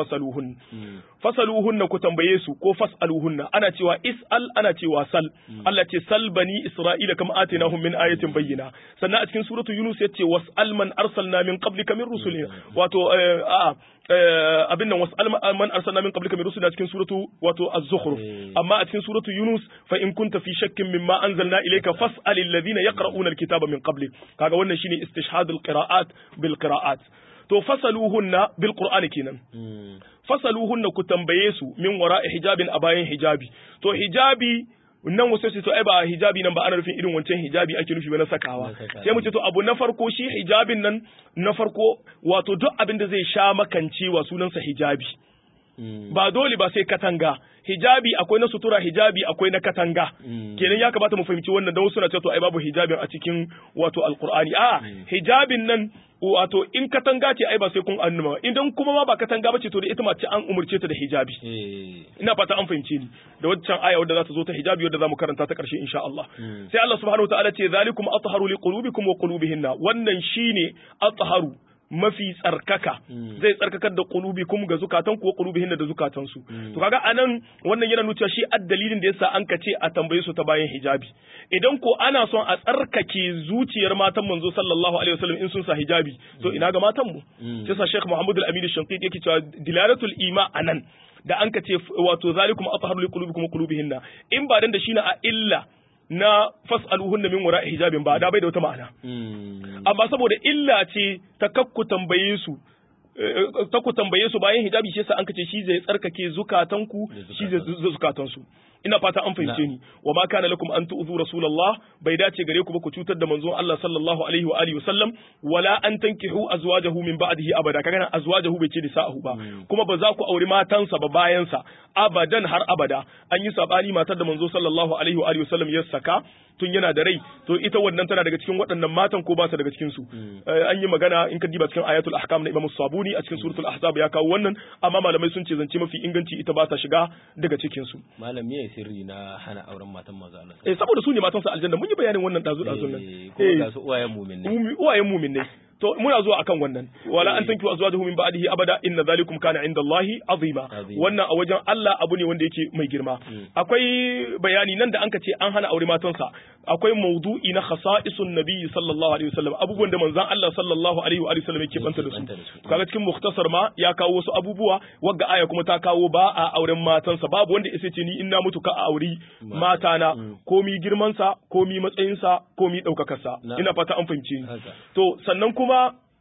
fasaluhunna ku tambaye su ko fas'aluhunna ana cewa is'al ana cewa sal Allah ce sal bani isra'ila kama atinahum min ayatin bayyina sannan a cikin suratu Yunus yace was'al man arsalna min qablika min rusulina wato abin nan was'al man arsalna min qablika min rusulina cikin suratu wato az-zukhruf amma a cikin suratu Yunus fa in kunta fi shakkin mimma anzalna ilayka fas'al alladhina yaqra'una al-kitaba min qablik kaga wannan shine istishhadul qira'at bil qira'at to fasaluhunna bil qur'ani kenan fasaluhunna ku tambaye su min wara'i hijabin a bayan hijabi to hijabi nan wasu sai to ai ba hijabi nan ba ana nufin irin wancan hijabi ake nufi ba na sakawa sai mu ce to abu na farko shi hijabin nan na farko wato duk abin da zai sha makancewa sunansa hijabi ba dole ba sai katanga hijabi akwai na sutura hijabi akwai na katanga kenan ya kamata mu fahimci wannan dan wasu na ce to ai babu hijabin a cikin wato alqur'ani a hijabin nan wato in katanga ce ai ba sai kun annuma idan kuma ma ba katanga bace to da ita mace an umurce ta da hijabi ina fata an fahimce ni da waccan aya wadda za ta zo ta hijabi wadda zamu karanta ta karshe insha Allah sai Allah subhanahu wataala ce zalikum atharu liqulubikum wa qulubihinna wannan shine atharu mafi tsarkaka zai tsarkakar da qulubikum ga zukatan ku wa qulubihinna da zukatan su to kaga anan wannan yana nuna shi addalilin da yasa an kace a tambaye su ta bayan hijabi idan ko ana son a tsarkake zuciyar matan manzo sallallahu alaihi wasallam in sun sa hijabi to ina ga matan mu sai sa Sheikh Muhammad Al-Amin Shanqiti yake cewa dilalatul ima anan da an kace wato zalikum atharu liqulubikum wa qulubihinna in ba dan da shi na a illa na fas'aluhunna min wara'i hijabin ba da bai da wata ma'ana amma saboda illa ce ta kakku tambaye su bayan hijabi shi yasa an kace shi zai tsarkake zukatanku shi zai zukatansu ina fata an fahimce ni wa ma kana lakum an tu'zu rasulullah bai dace gare ku ba ku cutar da manzon Allah sallallahu alaihi wa alihi wasallam wala an tankihu azwajahu min ba'dihi abada kaga nan azwajahu bai ce nisa'ahu ba kuma ba za ku auri matansa ba bayan sa abadan har abada an yi sabani matar da manzo sallallahu alaihi wa alihi wasallam ya saka tun yana da rai to ita wannan tana daga cikin waɗannan matan ko ba ta daga cikin su an yi magana in ka diba cikin ayatul ahkam na Imam Sabuni a cikin suratul ahzab ya kawo wannan amma malamai sun ce zance mafi inganci ita ba ta shiga daga cikin su malami sirri na hana auren matan manzo Allah saboda su ne matan sa aljanna mun yi bayanin wannan dazu nan ko ga su uwayen mu'min ne to muna zuwa akan wannan wala an tanki azwajuhum min ba'dihi abada inna zalikum kana inda Allahi azima wannan a wajen Allah abu ne wanda yake mai girma akwai bayani nan da anka ce an hana aure matansa akwai mawdu'i na khasa'isun nabi sallallahu alaihi wasallam abubuwan da manzon Allah sallallahu alaihi wa sallam yake banta da su kaga cikin mukhtasar ma ya kawo wasu abubuwa wagga aya kuma ta kawo ba a auren matansa babu wanda yace ce ni in na mutu ka a auri matana komi girman sa komi matsayin sa komi daukakar sa ina fata an fahimce ni to sannan kuma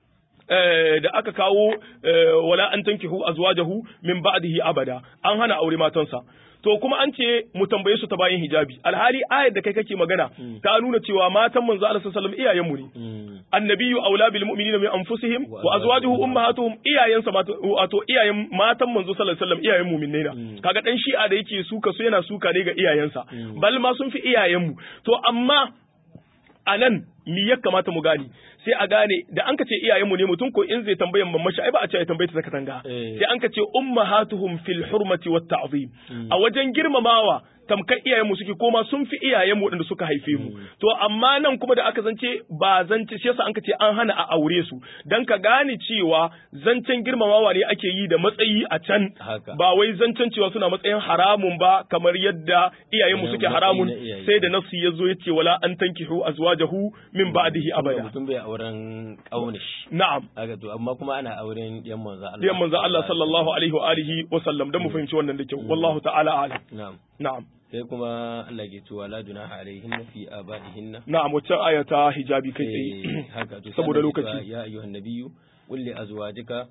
da aka kawo wala an tankihu azwajahu min ba'dihi abada an hana aure matansa to kuma an ce mu tambaye su ta bayan hijabi alhali ayar da kai kake magana ta nuna cewa matan manzo Allah sallallahu alaihi wasallam iyayenmu ne annabiyyu aula bil mu'minina min anfusihim wa azwajuhu ummahatuhum iyayensa wato iyayen matan manzo sallallahu alaihi wasallam iyayen mu'minai na kaga dan shi'a da yake suka su yana suka ne ga iyayensa bal ma sun fi iyayenmu to amma anan mi ya kamata mu gani sai a gane da an ka ce iyayenmu ne mutum ko in zai tambayan mamma shi ai ba a ce ya tambaye ta katanga sai an ka ce ummahatuhum fil hurmati wat ta'zim a wajen girmamawa tamkar iyayenmu suke koma sun fi iyayenmu waɗanda suka haife mu to amma nan kuma da aka zance ba zance shi yasa an ka ce an hana a aure su dan ka gane cewa zancen girmamawa ne ake yi da matsayi a can ba wai zancen cewa suna matsayin haramun ba kamar yadda iyayenmu suke haramun sai da nafsi ya zo ya ce wala an tankihu azwajahu min ba'dihi abada mutum bai auren kaunish na'am haka to amma kuma ana auren yan manzo Allah sallallahu alaihi wa alihi wa sallam dan mu fahimci wannan da kyau wallahu ta'ala a'lam na'am sai kuma Allah ke cewa la junaha alaihinna fi abaihinna na'am wacce aya ta hijabi kai tsaye haka to saboda lokaci ya ayyuhan nabiyyu qul li azwajika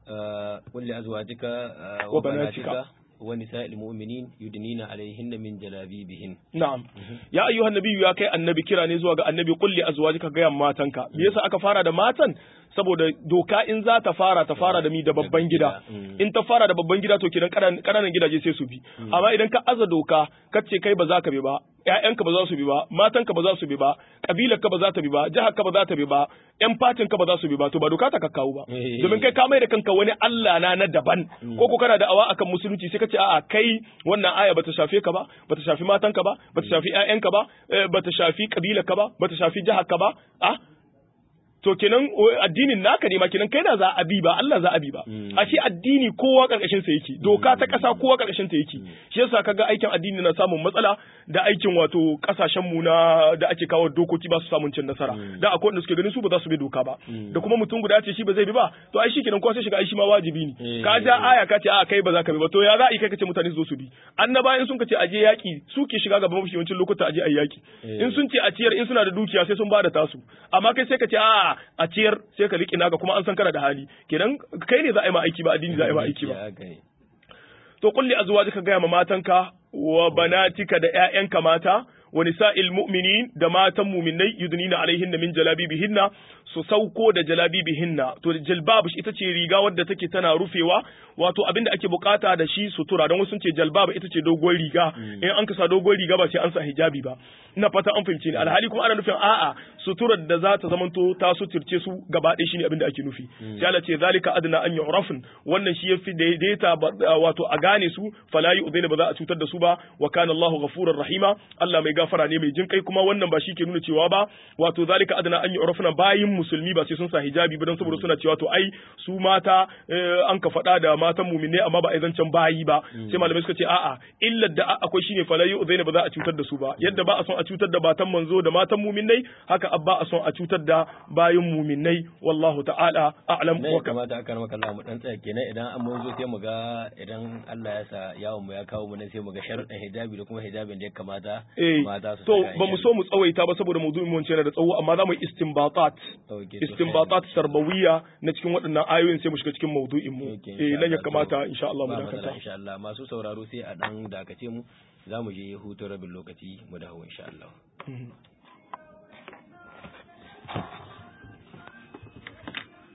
wa banatika wa nisa'il mu'minin yudnina alaihinna min jalabibihin na'am ya ayyuhan nabiyyu ya kai annabi kira ne zuwa ga annabi qul li azwajika ga matanka me yasa aka fara da matan saboda doka in za ta fara da mi da babban gida in ta fara da babban gida to kidan kananan gidaje sai su bi amma idan ka aza doka kace kai ba za ka bi ba ƴaƴanka ba za su bi ba matanka ba za su bi ba kabilarka ba za ta bi ba jiharka ba za ta bi ba ƴan fatinka ba za su bi ba to ba doka ta kakkawo ba domin kai ka mai da kanka wani Allah na daban ko kana da awa akan musulunci sai kace a'a kai wannan aya bata shafe ka ba bata shafi matanka ba bata shafi ƴaƴanka ba bata shafi kabilarka ba bata shafi jiharka ba to kenan addinin naka ne ma kenan kai da za a bi ba Allah za a bi ba a ce addini kowa karkashin sa yake doka ta kasa kowa karkashin ta yake shi yasa kaga aikin addini na samun matsala da aikin wato kasashen mu na da ake kawo dokoki ba su samun cin nasara da akwai wanda suke ganin su ba za su bi doka ba da kuma mutum guda ce shi ba zai bi ba to ai shikenan ko sai shiga ai shi ma wajibi ne ka ja aya ka ce a kai ba za ka bi ba to ya za a yi kai ka ce mutane su zo su bi annabawan sun ka ce aje yaki su ke shiga gaban mafi yawancin lokuta aje ayi yaki in sun ce a ciyar in suna da dukiya sai sun ba da tasu amma kai sai ka ce a ciyar sai ka riƙe naka kuma an san kana da hali kenan kai ne za a yi ma aiki ba addini za a yi ma aiki ba to kulli azwajika ga ma matanka wa banatika da ƴaƴanka mata wa nisa'il mu'minin da matan mu'minai yudnina alaihinna min jalabibihinna su sauko da jalabibihinna to jalbab ita ce riga wadda take tana rufewa wato abinda ake bukata da shi sutura don wasu sun ce jalbab ita ce dogon riga in an kasa dogon riga ba sai an sa hijabi ba ina fata an fahimce ni alhali kuma ana nufin a'a suturar da za ta zamanto ta suturce su gaba ɗaya shine abinda ake nufi sai Allah ce zalika adna an yu'rafun wannan shi yafi daidaita wato a gane su fala yu'dina ba za a cutar da su ba wa kana Allahu ghafurur rahima Allah mai gafara ne mai jin kai kuma wannan ba shi ke nuna cewa ba wato zalika adna an yu'rafuna bayin musulmi ba sai sun sa hijabi ba don saboda suna cewa to ai su mata an ka faɗa da matan mu'minai amma ba a zancen bayi ba sai malamai suka ce a'a illar da akwai shine fala yu'dina ba za a cutar da su ba yadda ba a son a cutar da matan manzo da matan mu'minai haka abba a son a cutar da bayin mu'minai wallahu ta'ala a'lam wa kamata aka maka Allah mu dan tsaya kenan idan an mun zo sai mu ga idan Allah ya sa yawon mu ya kawo mu ne sai mu ga sharuɗin hijabi da kuma hijabin da ya kamata mata su to saka ba mu so mu tsawaita ba saboda maudu'in mu yana da tsawo amma za mu yi istinbatat tarbawiyya na cikin waɗannan ayoyin sai mu shiga cikin maudu'in mu nan ya kamata insha Allah mu dakata insha Allah masu sauraro sai a dan dakace mu za mu je hutun rabin lokaci mu dawo insha Allah